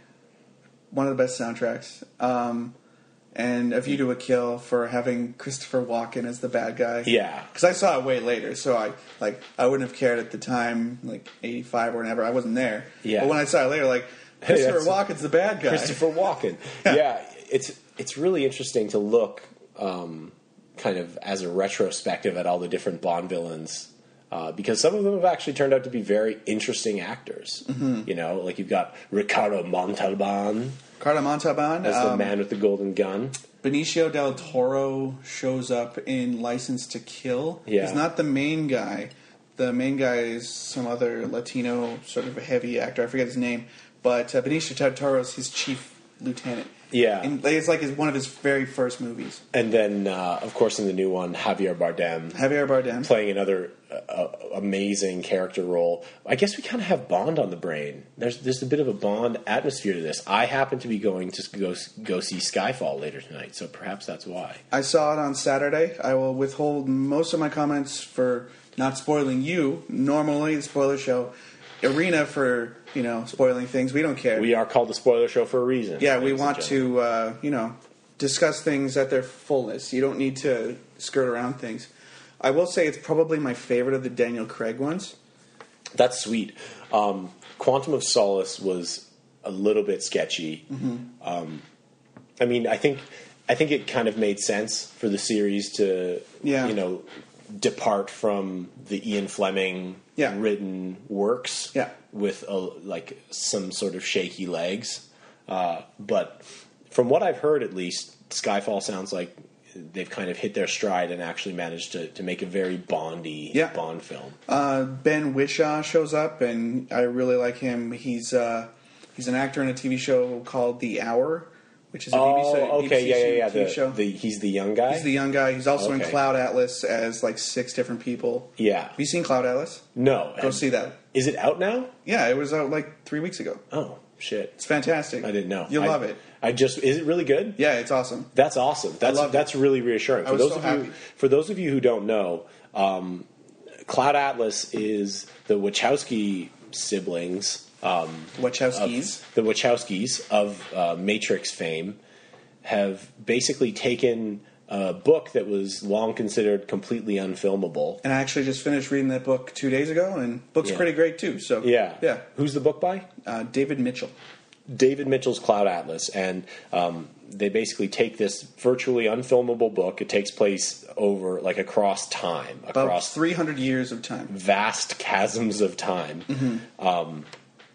one of the best soundtracks, um, and A View to a Kill for having Christopher Walken as the bad guy. Yeah. Because I saw it way later, so I like I wouldn't have cared at the time, like eighty-five or whenever. I wasn't there. Yeah. But when I saw it later, like Christopher Hey, Walken's the bad guy. Christopher Walken. Yeah. Yeah, it's it's really interesting to look um, kind of as a retrospective at all the different Bond villains. Uh, because some of them have actually turned out to be very interesting actors. Mm-hmm. You know, like you've got Ricardo Montalban Ricardo Montalban as the um, man with the golden gun. Benicio del Toro shows up in License to Kill. Yeah. He's not the main guy. The main guy is some other Latino sort of a heavy actor. I forget his name. But uh, Benicio del Toro is his chief lieutenant. Yeah. And it's like his, one of his very first movies. And then, uh, of course, in the new one, Javier Bardem Javier Bardem. playing another uh, amazing character role. I guess we kind of have Bond on the brain. There's there's a bit of a Bond atmosphere to this. I happen to be going to go go see Skyfall later tonight, so perhaps that's why. I saw it on Saturday. I will withhold most of my comments for not spoiling you. Normally, the spoiler show. Arena for, you know, spoiling things. We don't care. We are called the Spoiler Show for a reason. Yeah, we ladies and want gentlemen. to, uh, you know, discuss things at their fullness. You don't need to skirt around things. I will say it's probably my favorite of the Daniel Craig ones. That's sweet. Um, Quantum of Solace was a little bit sketchy. Mm-hmm. Um, I mean, I think I think it kind of made sense for the series to, Yeah. you know, depart from the Ian Fleming Yeah. written works Yeah. with a, like some sort of shaky legs. Uh, but from what I've heard, at least, Skyfall sounds like they've kind of hit their stride and actually managed to, to make a very Bondy Yeah. Bond film. Uh, Ben Whishaw shows up, and I really like him. He's uh, he's an actor in a T V show called The Hour, which is a Oh, B B C, okay, B B C yeah, yeah, yeah. T V The, show. the, he's the young guy? He's the young guy. He's also in Okay. Cloud Atlas as like six different people. Yeah. Have you seen Cloud Atlas? No. Go see that. Is it out now? Yeah, it was out like three weeks ago. Oh, shit. It's fantastic. I didn't know. You'll I, love it. I just is it really good? Yeah, it's awesome. That's awesome. That's loved it. that's really reassuring. I For was those so of happy. you for those of you who don't know, um, Cloud Atlas is the Wachowski siblings, um, Wachowskis. of- the Wachowskis of uh, Matrix fame, have basically taken a book that was long considered completely unfilmable. And I actually just finished reading that book two days ago, and book's Yeah. pretty great too. So Yeah, yeah. Who's the book by? Uh, David Mitchell. David Mitchell's Cloud Atlas, and um, they basically take this virtually unfilmable book. It takes place over like across time, About across three hundred years of time. vast chasms of time, Mm-hmm. um,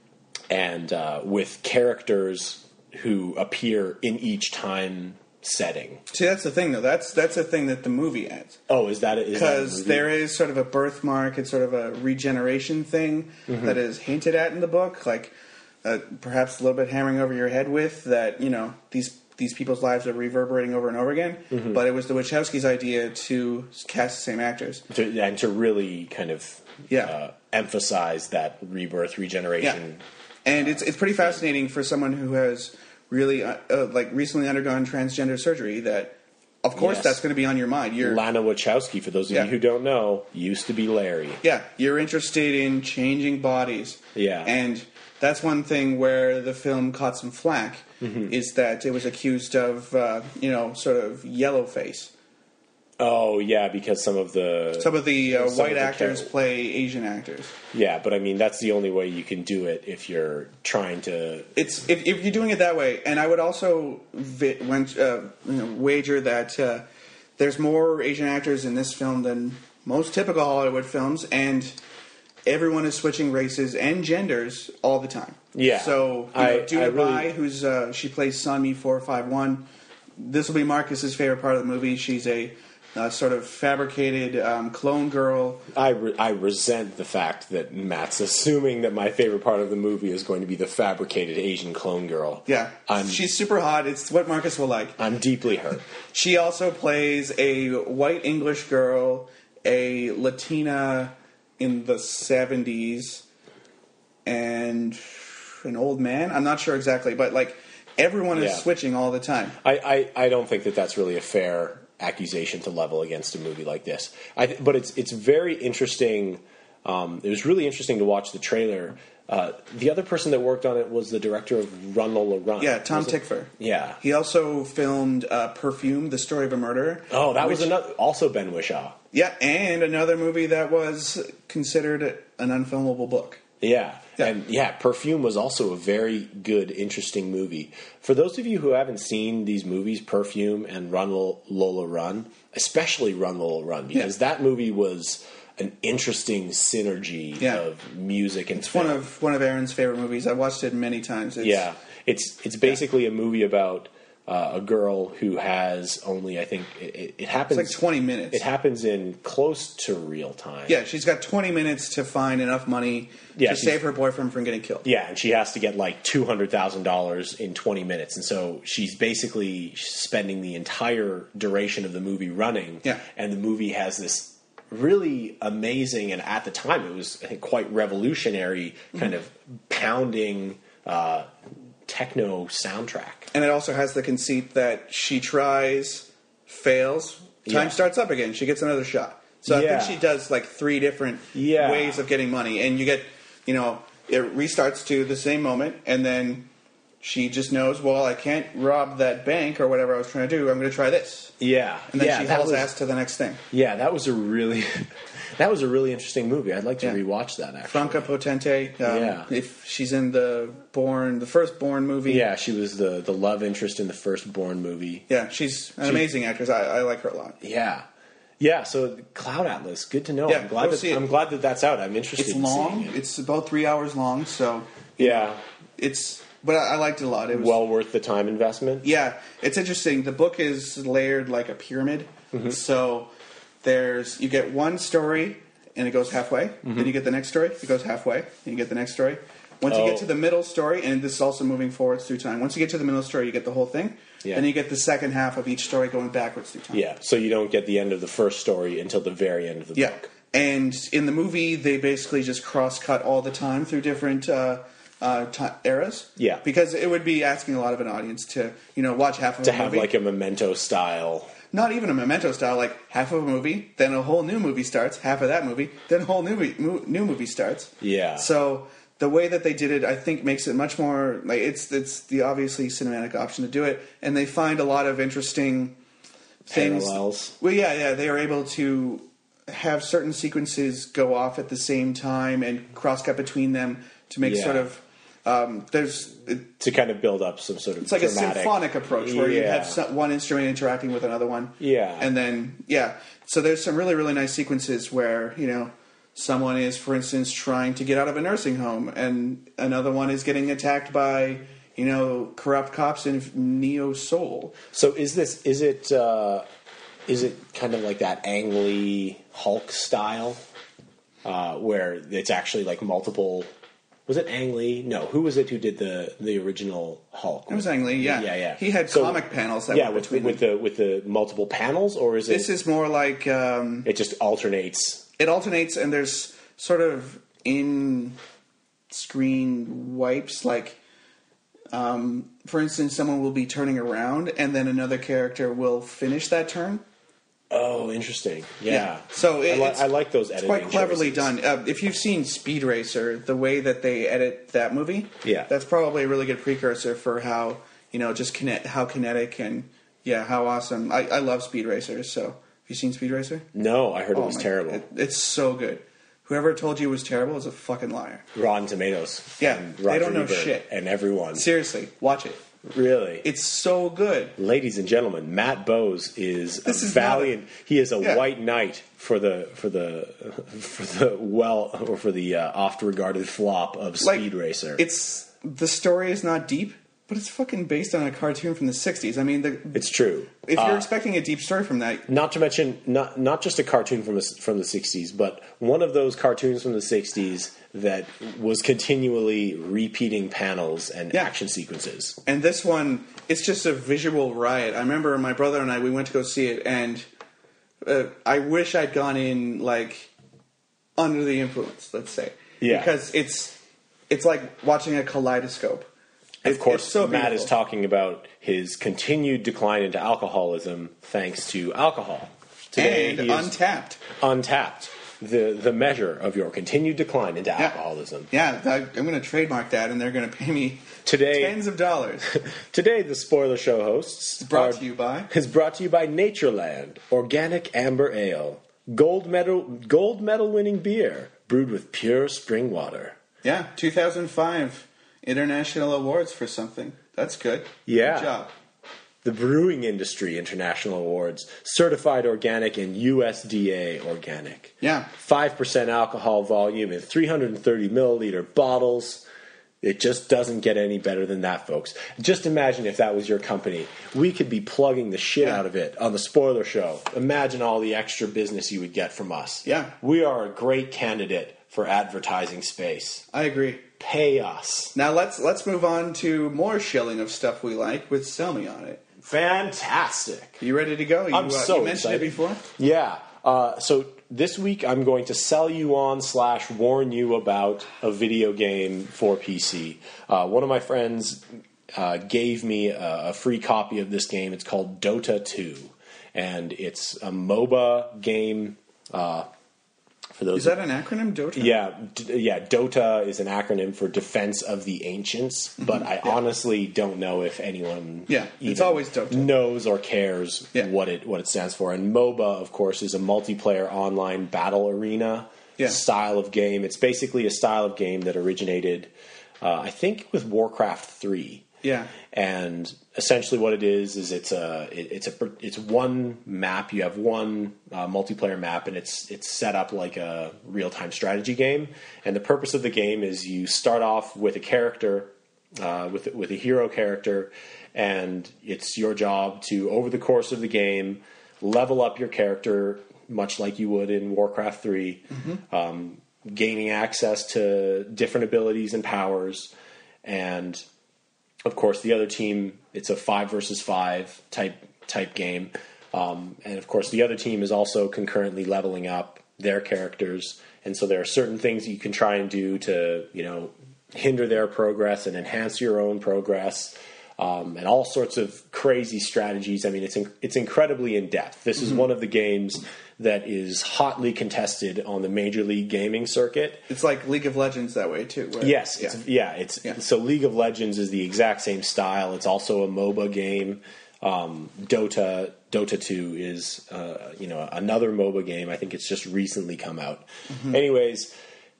and uh, with characters who appear in each time setting. See, that's the thing, though. That's that's the thing that the movie adds. Oh, is that is that a Because movie? there is sort of a birthmark, it's sort of a regeneration thing Mm-hmm. that is hinted at in the book, like uh, perhaps a little bit hammering over your head with that. You know, these these people's lives are reverberating over and over again. Mm-hmm. But it was the Wachowskis' idea to cast the same actors. to, and to really kind of Yeah. uh, emphasize that rebirth, regeneration. And it's it's pretty fascinating for someone who has really uh, uh, like recently undergone transgender surgery. That of course Yes. that's going to be on your mind. You're Lana Wachowski, for those of Yeah. you who don't know, used to be Larry. yeah, you're interested in changing bodies. Yeah. And that's one thing where the film caught some flack Mm-hmm. is that it was accused of uh, you know sort of yellow face. Oh yeah, because some of the Some of the uh, Some white of the actors char- play Asian actors. yeah, but I mean that's the only way you can do it if you're trying to. It's if, if you're doing it that way, and I would also vi- went, uh, you know, wager that uh, there's more Asian actors in this film than most typical Hollywood films, and everyone is switching races and genders all the time. Yeah. So you I- know, Duna I really- Bai, who's uh, she plays Sanmi four five one. This will be Marcus's favorite part of the movie. She's a uh, sort of fabricated um, clone girl. I, re- I resent the fact that Matt's assuming that my favorite part of the movie is going to be the fabricated Asian clone girl. Yeah, I'm she's super hot. It's what Marcus will like. I'm deeply hurt. She also plays a white English girl, a Latina in the seventies and an old man. I'm not sure exactly, but like everyone is Yeah. switching all the time. I, I, I don't think that that's really a fair accusation to level against a movie like this. I, but it's it's very interesting. Um, it was really interesting to watch the trailer. Uh, the other person that worked on it was the director of Run Lola Run. Yeah, Tom Was it? Tykwer. Yeah. He also filmed uh, Perfume, The Story of a Murder. Oh, that was which- another. Also Ben Whishaw. Yeah, and another movie that was considered an unfilmable book. Yeah. Yeah. And yeah, Perfume was also a very good, interesting movie. For those of you who haven't seen these movies, Perfume and Run Lo- Lola Run, especially Run Lola Run, because Yeah. that movie was an interesting synergy Yeah. of music and It's film. one of one of Aaron's favorite movies. I watched it many times. It's, Yeah, it's it's basically a movie about uh, a girl who has only, I think, it, it, it happens. It's like twenty minutes. It happens in close to real time. Yeah, she's got twenty minutes to find enough money Yeah, to she's- save her boyfriend from getting killed. Yeah, and she has to get like two hundred thousand dollars in twenty minutes, and so she's basically spending the entire duration of the movie running. Yeah. And the movie has this really amazing, and at the time it was, I think, quite revolutionary, kind of pounding uh, techno soundtrack. And it also has the conceit that she tries, fails, time Yeah. starts up again. She gets another shot. So I Yeah. think she does like three different Yeah. ways of getting money. And you get, you know, it restarts to the same moment, and then she just knows, well, I can't rob that bank or whatever I was trying to do. I'm going to try this. Yeah, And then yeah, she that hauls was- ass to the next thing. Yeah, that was a really that was a really interesting movie. I'd like to Yeah. rewatch that actually. Franca Potente, um, Yeah. if she's in the Born, the first Born movie. Yeah, she was the the love interest in the first Bourne movie. Yeah, she's an She- amazing actress. I, I like her a lot. Yeah. Yeah, so Cloud Atlas, good to know. Yeah, I'm glad go that see it. I'm glad that that's out. I'm interested It's in long. seeing it. It's about three hours long, so Yeah. it's. But I, I liked it a lot. It was Well worth the time investment. yeah. It's interesting. The book is layered like a pyramid. Mm-hmm. So there's you get one story and it goes halfway. Mm-hmm. Then you get the next story. It goes halfway. And you get the next story. Once you Oh. get to the middle story, and this is also moving forwards through time. Once you get to the middle story, you get the whole thing. Yeah. Then you get the second half of each story going backwards through time. Yeah, so you don't get the end of the first story until the very end of the Yeah. book. And in the movie, they basically just cross cut all the time through different uh, uh, ti eras. Yeah. Because it would be asking a lot of an audience to, you know, watch half of To a have movie. like a Memento style. Not even a Memento style, like half of a movie, then a whole new movie starts, half of that movie, then a whole new movie, mo- new movie starts. Yeah. So the way that they did it, I think, makes it much more like it's it's the obviously cinematic option to do it, and they find a lot of interesting things. Parallels. Well, yeah, yeah, they are able to have certain sequences go off at the same time and cross cut between them to make Yeah. sort of um, there's it, To kind of build up some sort of it's like dramatic, a symphonic approach where you Yeah. have some, one instrument interacting with another one. Yeah. And then, yeah. So there's some really, really nice sequences where, you know, someone is, for instance, trying to get out of a nursing home, and another one is getting attacked by, you know, corrupt cops in Neo Soul. So is this is it uh, is it kind of like that Ang Lee Hulk style, uh, where it's actually like multiple? Was it Ang Lee? No, who was it who did the the original Hulk? It was Ang Lee, yeah. yeah, yeah. He had So- comic panels that yeah, were with between with them. the with the multiple panels, or is it? This is more like um, it just alternates. it alternates, and there's sort of in screen wipes, like um, for instance, someone will be turning around, and then another character will finish that turn. Oh, interesting. Yeah. So it, I, li- it's, I like those it's editing. quite cleverly choices. done. Uh, if you've seen Speed Racer, the way that they edit that movie, Yeah. that's probably a really good precursor for how you know just kinet- how kinetic and yeah, how awesome. I, I love Speed Racer. So, have you seen Speed Racer? No, I heard it Oh was my- terrible. it- it's so good. Whoever told you it was terrible is a fucking liar. Rotten Tomatoes. Yeah, and they Roger don't know Ebert shit. And everyone. Seriously, watch it. Really. It's so good. Ladies and gentlemen, Matt Bose is This a is not a- valiant. he is a Yeah. white knight for the for the for the well or for the uh, oft-regarded flop of Like, Speed Racer. It's the story is not deep, but it's fucking based on a cartoon from the sixties. I mean, the, It's true. if you're Uh, expecting a deep story from that, not to mention not not just a cartoon from the, from the sixties, but one of those cartoons from the sixties that was continually repeating panels and Yeah. action sequences. and this one, it's just a visual riot. I remember my brother and I, we went to go see it, and uh, I wish I'd gone in like under the influence. Let's say, Yeah. because it's it's like watching a kaleidoscope. Of It- course, it's so Matt is beautiful. talking about his continued decline into alcoholism thanks to alcohol. Today, and he is Untapped. Untapped, the the measure of your continued decline into Yeah. alcoholism. Yeah, I, I'm going to trademark that, and they're going to pay me Today, tens of dollars. today, the Spoiler Show hosts Brought are- to you by. is brought to you by Natureland Organic Amber Ale, gold medal gold medal winning beer brewed with pure spring water. Yeah, two thousand five international awards for something. That's good. Yeah. Good job. The Brewing Industry International Awards, certified organic and U S D A organic. Yeah. five percent alcohol volume in three hundred thirty milliliter bottles. It just doesn't get any better than that, folks. Just imagine if that was your company. We could be plugging the shit Yeah. out of it on the Spoiler Show. Imagine all the extra business you would get from us. Yeah. We are a great candidate for advertising space. I agree. Pay us. Now let's let's move on to more shilling of stuff we like with Sell Me On It. Fantastic. You ready to go? You, I'm uh, so you mentioned excited. it before. Yeah. Uh, so this week I'm going to sell you on slash warn you about a video game for P C. Uh, one of my friends uh, gave me a, a free copy of this game. It's called Dota two, and it's a MOBA game. Uh, for those Is that an acronym, Dota? yeah, d- yeah. Dota is an acronym for Defense of the Ancients, but I honestly don't know if anyone Yeah, it's even always Dota. knows or cares Yeah. what it what it stands for. And MOBA, of course, is a multiplayer online battle arena Yeah. style of game. It's basically a style of game that originated, uh, I think, with Warcraft three. Yeah. And essentially, what it is is it's a it, it's a it's one map. You have one uh, multiplayer map, and it's it's set up like a real time strategy game. And the purpose of the game is you start off with a character, uh, with with a hero character, and it's your job to, over the course of the game, level up your character much like you would in Warcraft three, um, gaining access to different abilities and powers, and of course, the other team, it's a five versus five type type game. Um, and of course, the other team is also concurrently leveling up their characters. And so there are certain things you can try and do to, you know, hinder their progress and enhance your own progress. Um, and all sorts of crazy strategies. I mean, it's in, it's incredibly in depth. This is one of the games that is hotly contested on the Major League Gaming circuit. It's like League of Legends that way too. Right? Yes, Yeah. it's, yeah, it's Yeah. so League of Legends is the exact same style. It's also a MOBA game. Um, Dota Dota two is uh, you know another MOBA game. I think it's just recently come out. Mm-hmm. Anyways,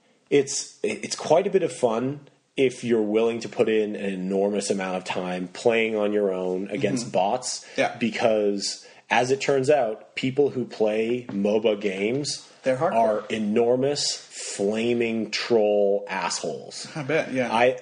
it's it's quite a bit of fun if you're willing to put in an enormous amount of time playing on your own against bots. Yeah. Because as it turns out, people who play MOBA games They're hardcore. are enormous, flaming troll assholes. I bet. Yeah. I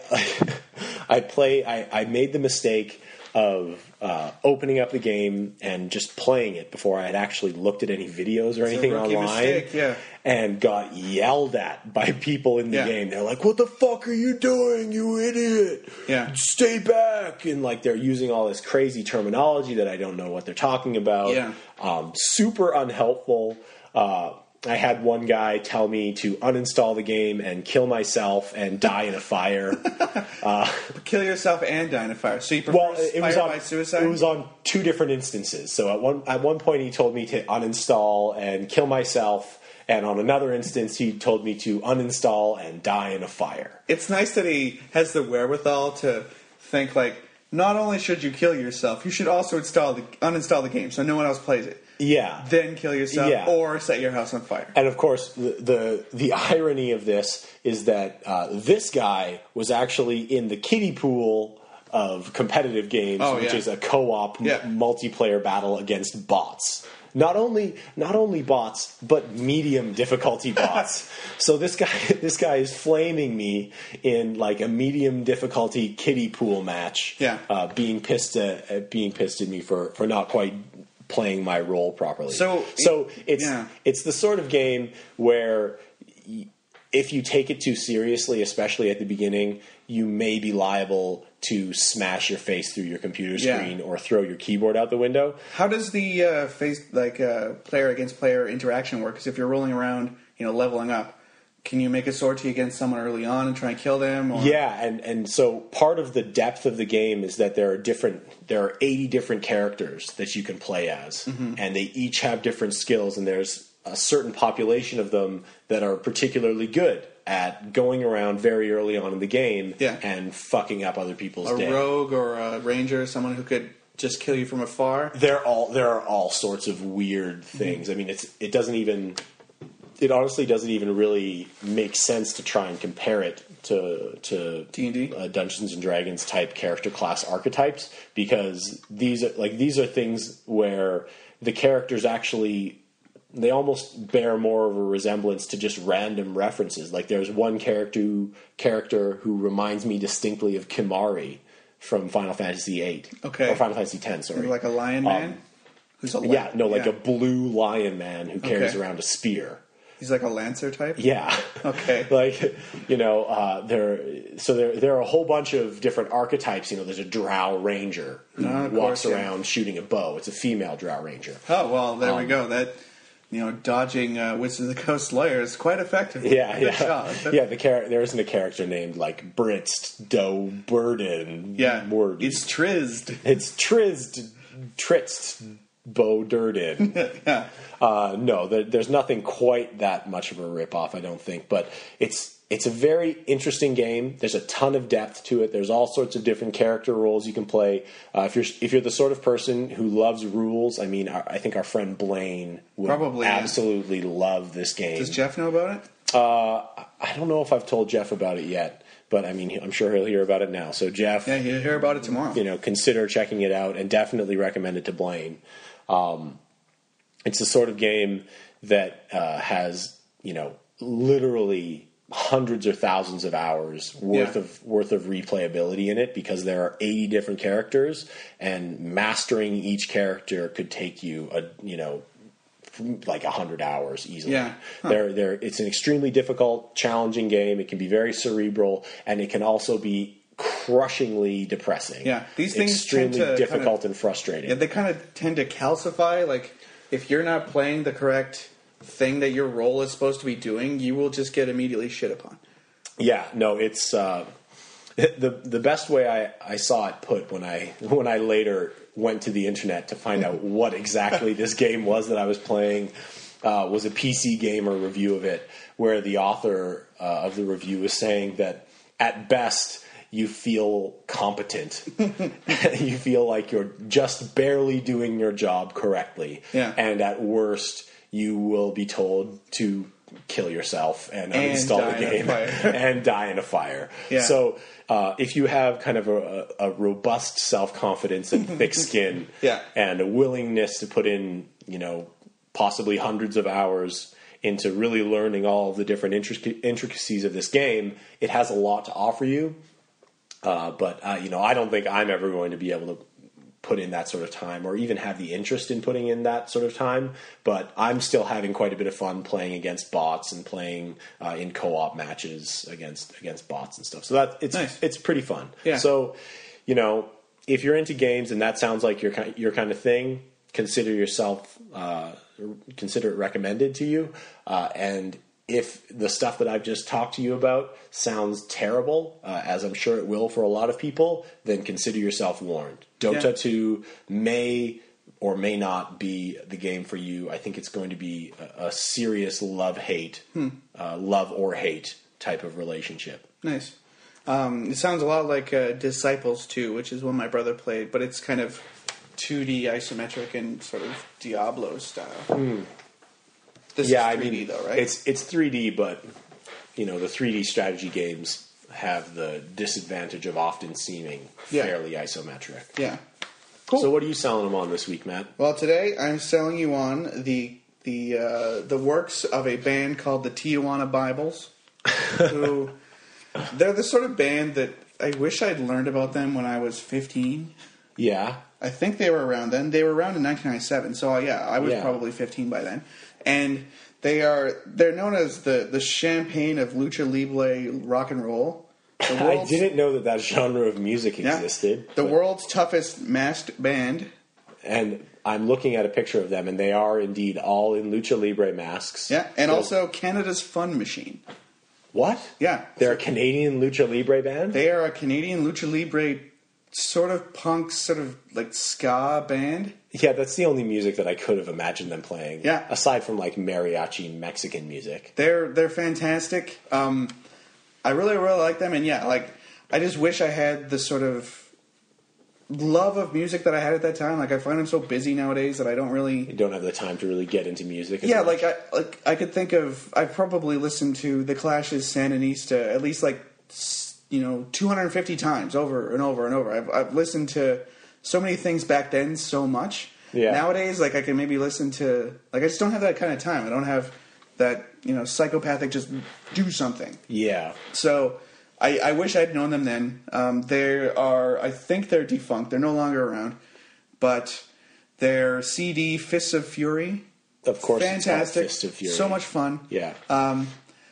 I play. I, I made the mistake of uh, opening up the game and just playing it before I had actually looked at any videos or It's a anything rookie online, mistake, yeah. and got yelled at by people in the Yeah. game. They're like, "What the fuck are you doing, you idiot? Yeah. Stay back!" And like they're using all this crazy terminology that I don't know what they're talking about. Yeah. Um, super unhelpful. Uh, I had one guy tell me to uninstall the game and kill myself and die in a fire. Kill yourself and die in a fire. So you prefer Well, it was fire on by suicide? it was on two different instances. So at one at one point he told me to uninstall and kill myself, and on another instance he told me to uninstall and die in a fire. It's nice that he has the wherewithal to think like, not only should you kill yourself, you should also install the uninstall the game so no one else plays it. Yeah. Then kill yourself Yeah. or set your house on fire. And of course, the the, the irony of this is that uh, this guy was actually in the kiddie pool of competitive games, Oh, which yeah. is a co-op m- Yeah. multiplayer battle against bots. Not only not only bots, but medium difficulty bots. So this guy this guy is flaming me in like a medium difficulty kiddie pool match. Yeah. uh, being pissed at, at being pissed at me for, for not quite playing my role properly. So- so it's yeah. it's the sort of game where y- if you take it too seriously, especially at the beginning, you may be liable to smash your face through your computer screen Yeah. or throw your keyboard out the window. How does the uh, face like uh, player against player interaction work? Because if you're rolling around, you know, leveling up, can you make a sortie against someone early on and try and kill them? Or? Yeah, and, and so part of the depth of the game is that there are different there are eighty different characters that you can play as, Mm-hmm. and they each have different skills, and there's a certain population of them that are particularly good at going around very early on in the game Yeah. and fucking up other people's a day. rogue or a ranger, someone who could just kill you from afar. There all there are all sorts of weird things. I mean, it's it doesn't even it honestly doesn't even really make sense to try and compare it to to D and D? uh, Dungeons and Dragons type character class archetypes, because these are like these are things where the characters actually they almost bear more of a resemblance to just random references. Like there's one character who, character who reminds me distinctly of Kimari from Final Fantasy eight. Okay. Or Final Fantasy ten, sorry. Like a lion man? Um, Who's a Yeah, no, like yeah. a blue lion man who carries Okay. around a spear. He's like a lancer type? Yeah. Okay. Like, you know, uh, there. So there, there are a whole bunch of different archetypes. You know, there's a Drow Ranger who Oh, of walks course, yeah. around shooting a bow. It's a female Drow Ranger. Oh, well, there we Um, go. That, you know, dodging uh, Wizards of the Coast lawyer is quite effective. Yeah, Good yeah, job. yeah. The char- there isn't a character named like Britz Doe Burden. Yeah. Word. It's Trizd. It's Trizd Tritz Bo Durden. Yeah. Uh, no, there, there's nothing quite that much of a ripoff, I don't think. But it's it's a very interesting game. There's a ton of depth to it. There's all sorts of different character roles you can play. Uh, if you're if you're the sort of person who loves rules, I mean, our, I think our friend Blaine would Probably, yeah. absolutely love this game. Does Jeff know about it? Uh, I don't know if I've told Jeff about it yet, but I mean, I'm sure he'll hear about it now. So Jeff, Yeah, you'll hear about it tomorrow. you know, consider checking it out and definitely recommend it to Blaine. Um, it's the sort of game that uh, has, you know, literally hundreds or thousands of hours worth Yeah. of worth of replayability in it, because there are eighty different characters, and mastering each character could take you a you know like a hundred hours easily. Yeah. Huh. There, there. It's an extremely difficult, challenging game. It can be very cerebral, and it can also be crushingly depressing. Yeah. These things extremely tend to difficult kind and frustrating. Yeah, they kind of tend to calcify. Like, if you're not playing the correct thing that your role is supposed to be doing, you will just get immediately shit upon. Yeah, no, it's uh, the the best way I, I saw it put when I when I later went to the internet to find out what exactly this game was that I was playing uh, was a P C Gamer review of it, where the author uh, of the review was saying that at best you feel competent, you feel like you're just barely doing your job correctly, Yeah. and at worst you will be told to kill yourself and, And uninstall die the in a game fire. and die in a fire. Yeah. So uh, if you have kind of a, a robust self-confidence and thick skin Yeah. and a willingness to put in, you know, possibly hundreds of hours into really learning all of the different intric- intricacies of this game, it has a lot to offer you. Uh, but, uh, you know, I don't think I'm ever going to be able to put in that sort of time, or even have the interest in putting in that sort of time. But I'm still having quite a bit of fun playing against bots and playing uh, in co-op matches against against bots and stuff. So that it's Nice. it's pretty fun. Yeah. So, you know, if you're into games and that sounds like your ki- your kind of thing, consider yourself uh, consider it recommended to you. Uh, and if the stuff that I've just talked to you about sounds terrible, uh, as I'm sure it will for a lot of people, then consider yourself warned. Dota Yeah. two may or may not be the game for you. I think it's going to be a, a serious love-hate, Hmm. uh, love or hate type of relationship. Nice. Um, it sounds a lot like uh, Disciples two, which is one my brother played, but it's kind of two D isometric and sort of Diablo style. This yeah, is three D I mean, though, right? It's it's three D, but you know the three D strategy games have the disadvantage of often seeming Yeah. fairly isometric. yeah. Cool. So, what are you selling them on this week, Matt? Well, today I'm selling you on the the uh, the works of a band called the Tijuana Bibles. Who they're the sort of band that I wish I'd learned about them when I was fifteen. Yeah, I think they were around then. They were around in nineteen ninety-seven, so uh, yeah, I was Yeah. probably fifteen by then. And They are they're known as the the champagne of lucha libre rock and roll. The I didn't know that that genre of music Yeah. existed. The but- world's toughest masked band. And I'm looking at a picture of them, and they are indeed all in lucha libre masks. Yeah, and So- also Canada's Fun Machine. what? Yeah. They're a Canadian lucha libre band. They are a Canadian lucha libre sort of punk, sort of like ska band. Yeah, that's the only music that I could have imagined them playing. Yeah. Aside from like mariachi Mexican music. They're they're fantastic. Um, I really really like them, and yeah, like I just wish I had the sort of love of music that I had at that time. Like I find I'm so busy nowadays that I don't really. You don't have the time to really get into music. as Yeah, much. like I like I could think of. I've probably listened to the Clash's Sandinista at least like s- you know two hundred fifty times over and over and over. I've I've listened to so many things back then so much. Yeah. Nowadays, like I can maybe listen to like I just don't have that kind of time. I don't have that you know psychopathic just do something. Yeah. So I, I wish I'd known them then. Um, they are, I think they're defunct. They're no longer around. But their C D, Fists of Fury, Of course, fantastic, it's called Fist of Fury. so much fun. Yeah. Um,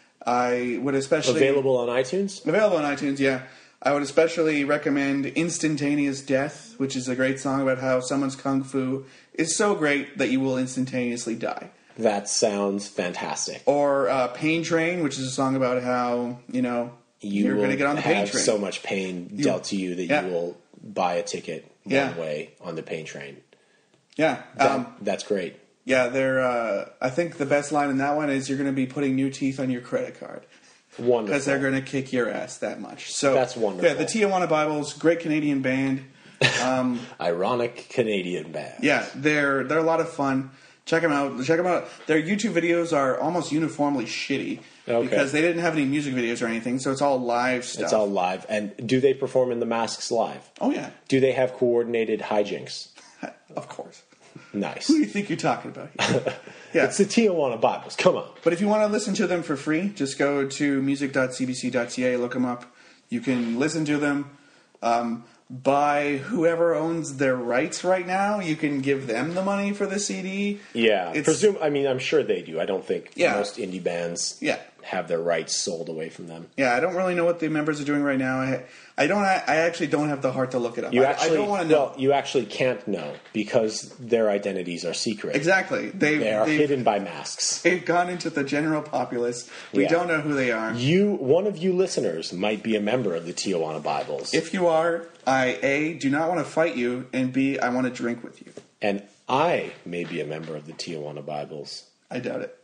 I would especially Available on iTunes? available on iTunes. Yeah, I would especially recommend "Instantaneous Death," which is a great song about how someone's kung fu is so great that you will instantaneously die. That sounds fantastic. Or uh, "Pain Train," which is a song about how you know You you're will going to get on the pain have train. so much pain dealt to you that Yeah. you will buy a ticket one Yeah. way on the pain train. Yeah, That, um, that's great. yeah. They're. Uh, I think the best line in that one is you're going to be putting new teeth on your credit card Wonderful. because they're going to kick your ass that much. So That's wonderful. Yeah, the Tijuana Bibles, great Canadian band. Um, Ironic Canadian band. yeah, they're they're a lot of fun. Check them out. Check them out. Their YouTube videos are almost uniformly shitty Okay. because they didn't have any music videos or anything, so it's all live stuff. It's all live. And do they perform in the masks live? Oh yeah, Do they have coordinated hijinks? of course. Nice. Who do you think you're talking about here? Yeah. It's the Tijuana Bibles. Come on. But if you want to listen to them for free, just go to music dot c b c dot c a, look them up. You can listen to them. Um, by whoever owns their rights right now, you can give them the money for the C D. Yeah. It's- Presume. I mean, I'm sure they do. I don't think Yeah. most indie bands Yeah. have their rights sold away from them. Yeah, I don't really know what the members are doing right now. I, I don't. I actually don't have the heart to look it up. You I, actually, I don't want to know. well, you actually can't know because their identities are secret. Exactly. They've, They are they've, hidden by masks. they've gone into the general populace. We Yeah. don't know who they are. You, one of you listeners, might be a member of the Tijuana Bibles, If you are, I A, do not want to fight you, and B, I want to drink with you. and I may be a member of the Tijuana Bibles. I doubt it.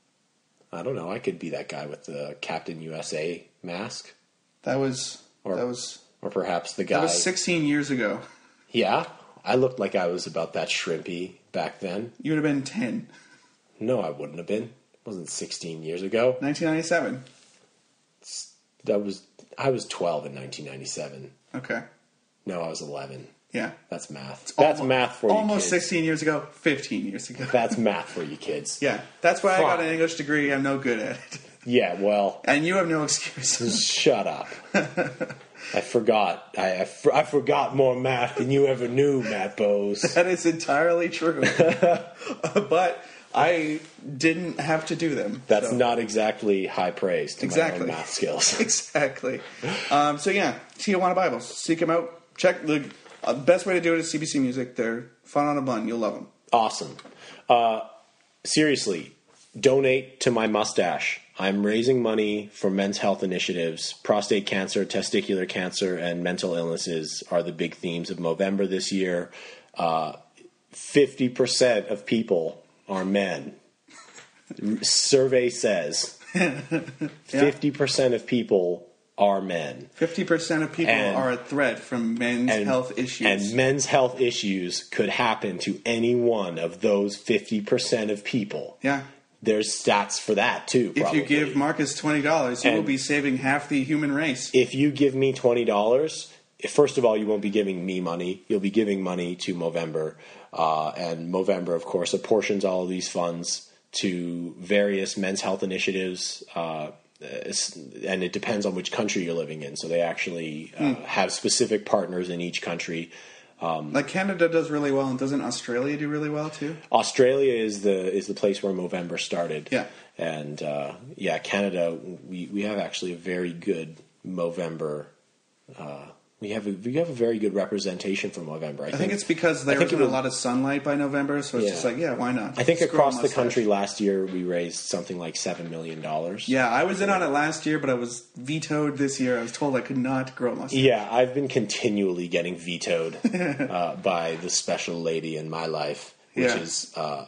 I don't know. I could be that guy with the Captain U S A mask, That was Or- that was or perhaps the guy. that was sixteen years ago. Yeah, I looked like I was about that shrimpy back then. You would have been ten. No, I wouldn't have been. It wasn't sixteen years ago. nineteen ninety-seven. That was I was twelve in nineteen ninety-seven. Okay. No, I was eleven. Yeah. That's math. That's Almo- math for you Almost kids. sixteen years ago. Fifteen years ago. That's math for you kids. Yeah. That's why I got Fine. an English degree. I'm no good at it. Yeah, well, And you have no excuse. shut up. I forgot. I, I, for- I forgot more math than you ever knew, Matt Bose. That is entirely true. But I didn't have to do them. That's so. not exactly high praise to my Exactly. own math skills. Exactly. Um, so yeah, Tijuana Bibles. Seek them out. Check the uh, best way to do it is C B C Music. They're fun on a bun. You'll love them. Awesome. Uh, seriously, donate to my mustache. I'm raising money for men's health initiatives. Prostate cancer, testicular cancer, and mental illnesses are the big themes of Movember this year. Uh, fifty percent of people are men. Survey says fifty percent of people are men. Fifty percent of people And- are a threat from men's And, health issues. and men's health issues could happen to any one of those fifty percent of people. yeah. There's stats for that too. If Probably. you give Marcus twenty dollars, you will And- be saving half the human race. if you give me twenty dollars, first of all, you won't be giving me money. You'll be giving money to Movember, uh, and Movember, of course, apportions all of these funds to various men's health initiatives. Uh, it's- and it depends on which country you're living in. So they actually uh, have specific partners in each country. Um, like Canada does really well, and doesn't Australia do really well too? Australia is the is the place where Movember started. Yeah. And uh, yeah, Canada, we, we have actually a very good Movember. Uh, we have a, we have a very good representation for Movember. I, I think, think it's because there I think wasn't it was- a lot of sunlight by November, so it's Yeah. just like, yeah, why not? I think Let's grow a across the mustache. country last year we raised something like seven million dollars. Yeah, I was in on it last year, but I was vetoed this year. I was told I could not grow a mustache. Yeah, I've been continually getting vetoed uh, by the special lady in my life, which Yeah. is uh,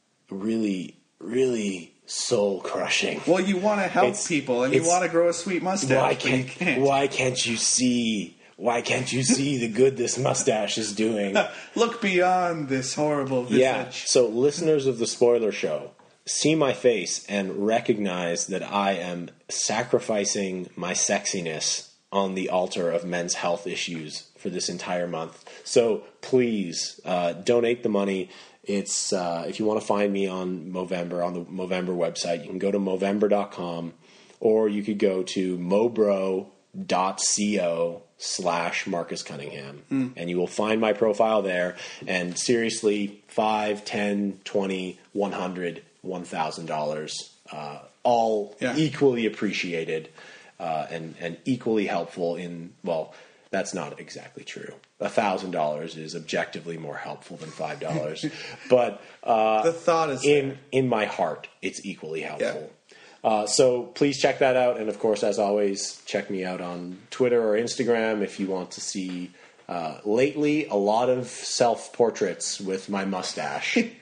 really, really soul crushing. Well, you want to help It's- people, and you it's- want to grow a sweet mustache, Why but you can't can't. Why can't you see? Why can't you see the good this mustache is doing? Look beyond this horrible visage. Yeah. So, listeners of the Spoiler Show, see my face and recognize that I am sacrificing my sexiness on the altar of men's health issues for this entire month. So, please uh, donate the money. It's uh, if you want to find me on Movember, on the Movember website, you can go to movember dot com, or you could go to mobro dot co slash Marcus Cunningham, Mm. and you will find my profile there. And seriously, five, ten, twenty, one hundred, one thousand dollars, uh, all Yeah. equally appreciated uh, and and equally helpful. In well, that's not exactly true. A thousand dollars is objectively more helpful than five dollars, but uh, The thought is in there. in my heart, it's equally helpful. Yeah. Uh, so please check that out, and of course, as always, check me out on Twitter or Instagram if you want to see. Uh, lately, a lot of self-portraits with my mustache. You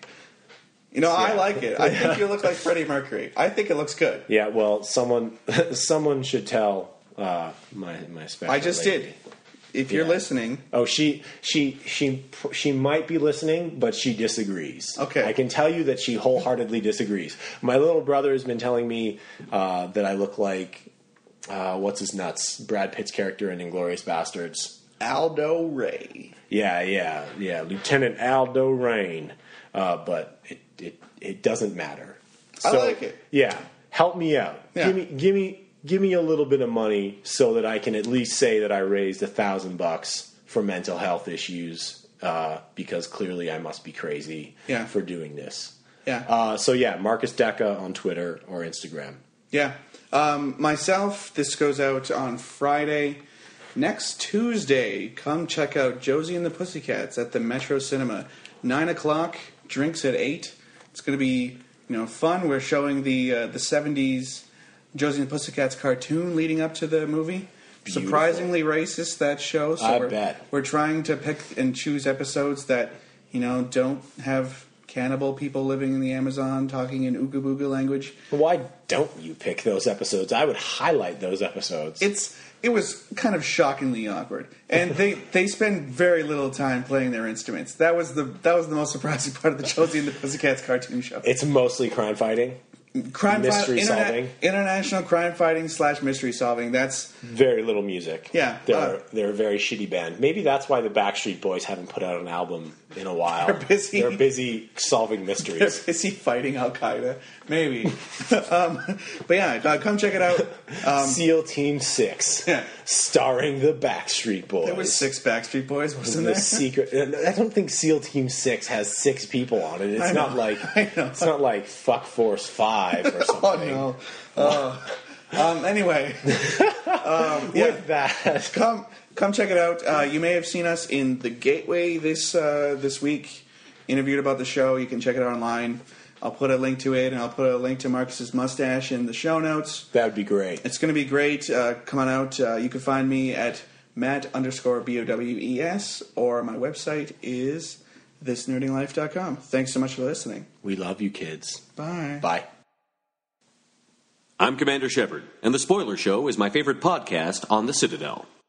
know, I Yeah. like it. I think you look like Freddie Mercury. I think it looks good. Yeah, well, someone someone should tell uh, my my special. I just lady. did. If you're Yeah. listening, Oh, she she she she might be listening, but she disagrees. Okay. I can tell you that she wholeheartedly disagrees. My little brother has been telling me uh, that I look like uh, what's his nuts, Brad Pitt's character in Inglourious Bastards. Aldo Ray. Yeah, yeah, yeah, Lieutenant Aldo Rain. Uh, but it, it it doesn't matter. I like it. Yeah, help me out. Yeah. Give me give me give me a little bit of money so that I can at least say that I raised a thousand bucks for mental health issues. Uh, because clearly I must be crazy Yeah. for doing this. Yeah. Uh, so yeah, Marcus Deca on Twitter or Instagram. Yeah. Um, myself, this goes out on Friday. Next Tuesday, come check out Josie and the Pussycats at the Metro Cinema. Nine o'clock, drinks at eight. It's going to be, you know, fun. We're showing the uh, the seventies Josie and the Pussycats cartoon leading up to the movie. Beautiful. Surprisingly racist, that show. So I we're, bet. We're trying to pick and choose episodes that, you know, don't have cannibal people living in the Amazon talking in Ooga Booga language. Why don't you pick those episodes? I would highlight those episodes. It's it was kind of shockingly awkward, and they, they spend very little time playing their instruments. That was the that was the most surprising part of the Josie and the Pussycats cartoon show. It's mostly crime fighting. Crime mystery fi- interna- solving. international crime fighting slash mystery solving. That's Very little music. Yeah, They're, uh, they're a very shitty band. Maybe that's why the Backstreet Boys haven't put out an album in a while. They're busy. They're busy solving they're mysteries. busy fighting Al Qaeda, maybe. um, but yeah, uh, come check it out. Um, SEAL Team Six, Yeah. starring the Backstreet Boys. there was six Backstreet Boys, wasn't The there? secret. I don't think SEAL Team Six has six people on it. It's I not know, like I know. it's not like Fuck Force Five or something. Oh no. Uh, um, anyway, um, yeah. With that, come come check it out. Uh, you may have seen us in the Gateway this uh, this week. Interviewed about the show. You can check it out online. I'll put a link to it, and I'll put a link to Marcus's mustache in the show notes. that would be great. It's going to be great. Uh, come on out. Uh, you can find me at Matt underscore B O W E S, or my website is this nerding life dot com. Thanks so much for listening. We love you, kids. Bye. Bye. I'm Commander Shepard, and The Spoiler Show is my favorite podcast on the Citadel.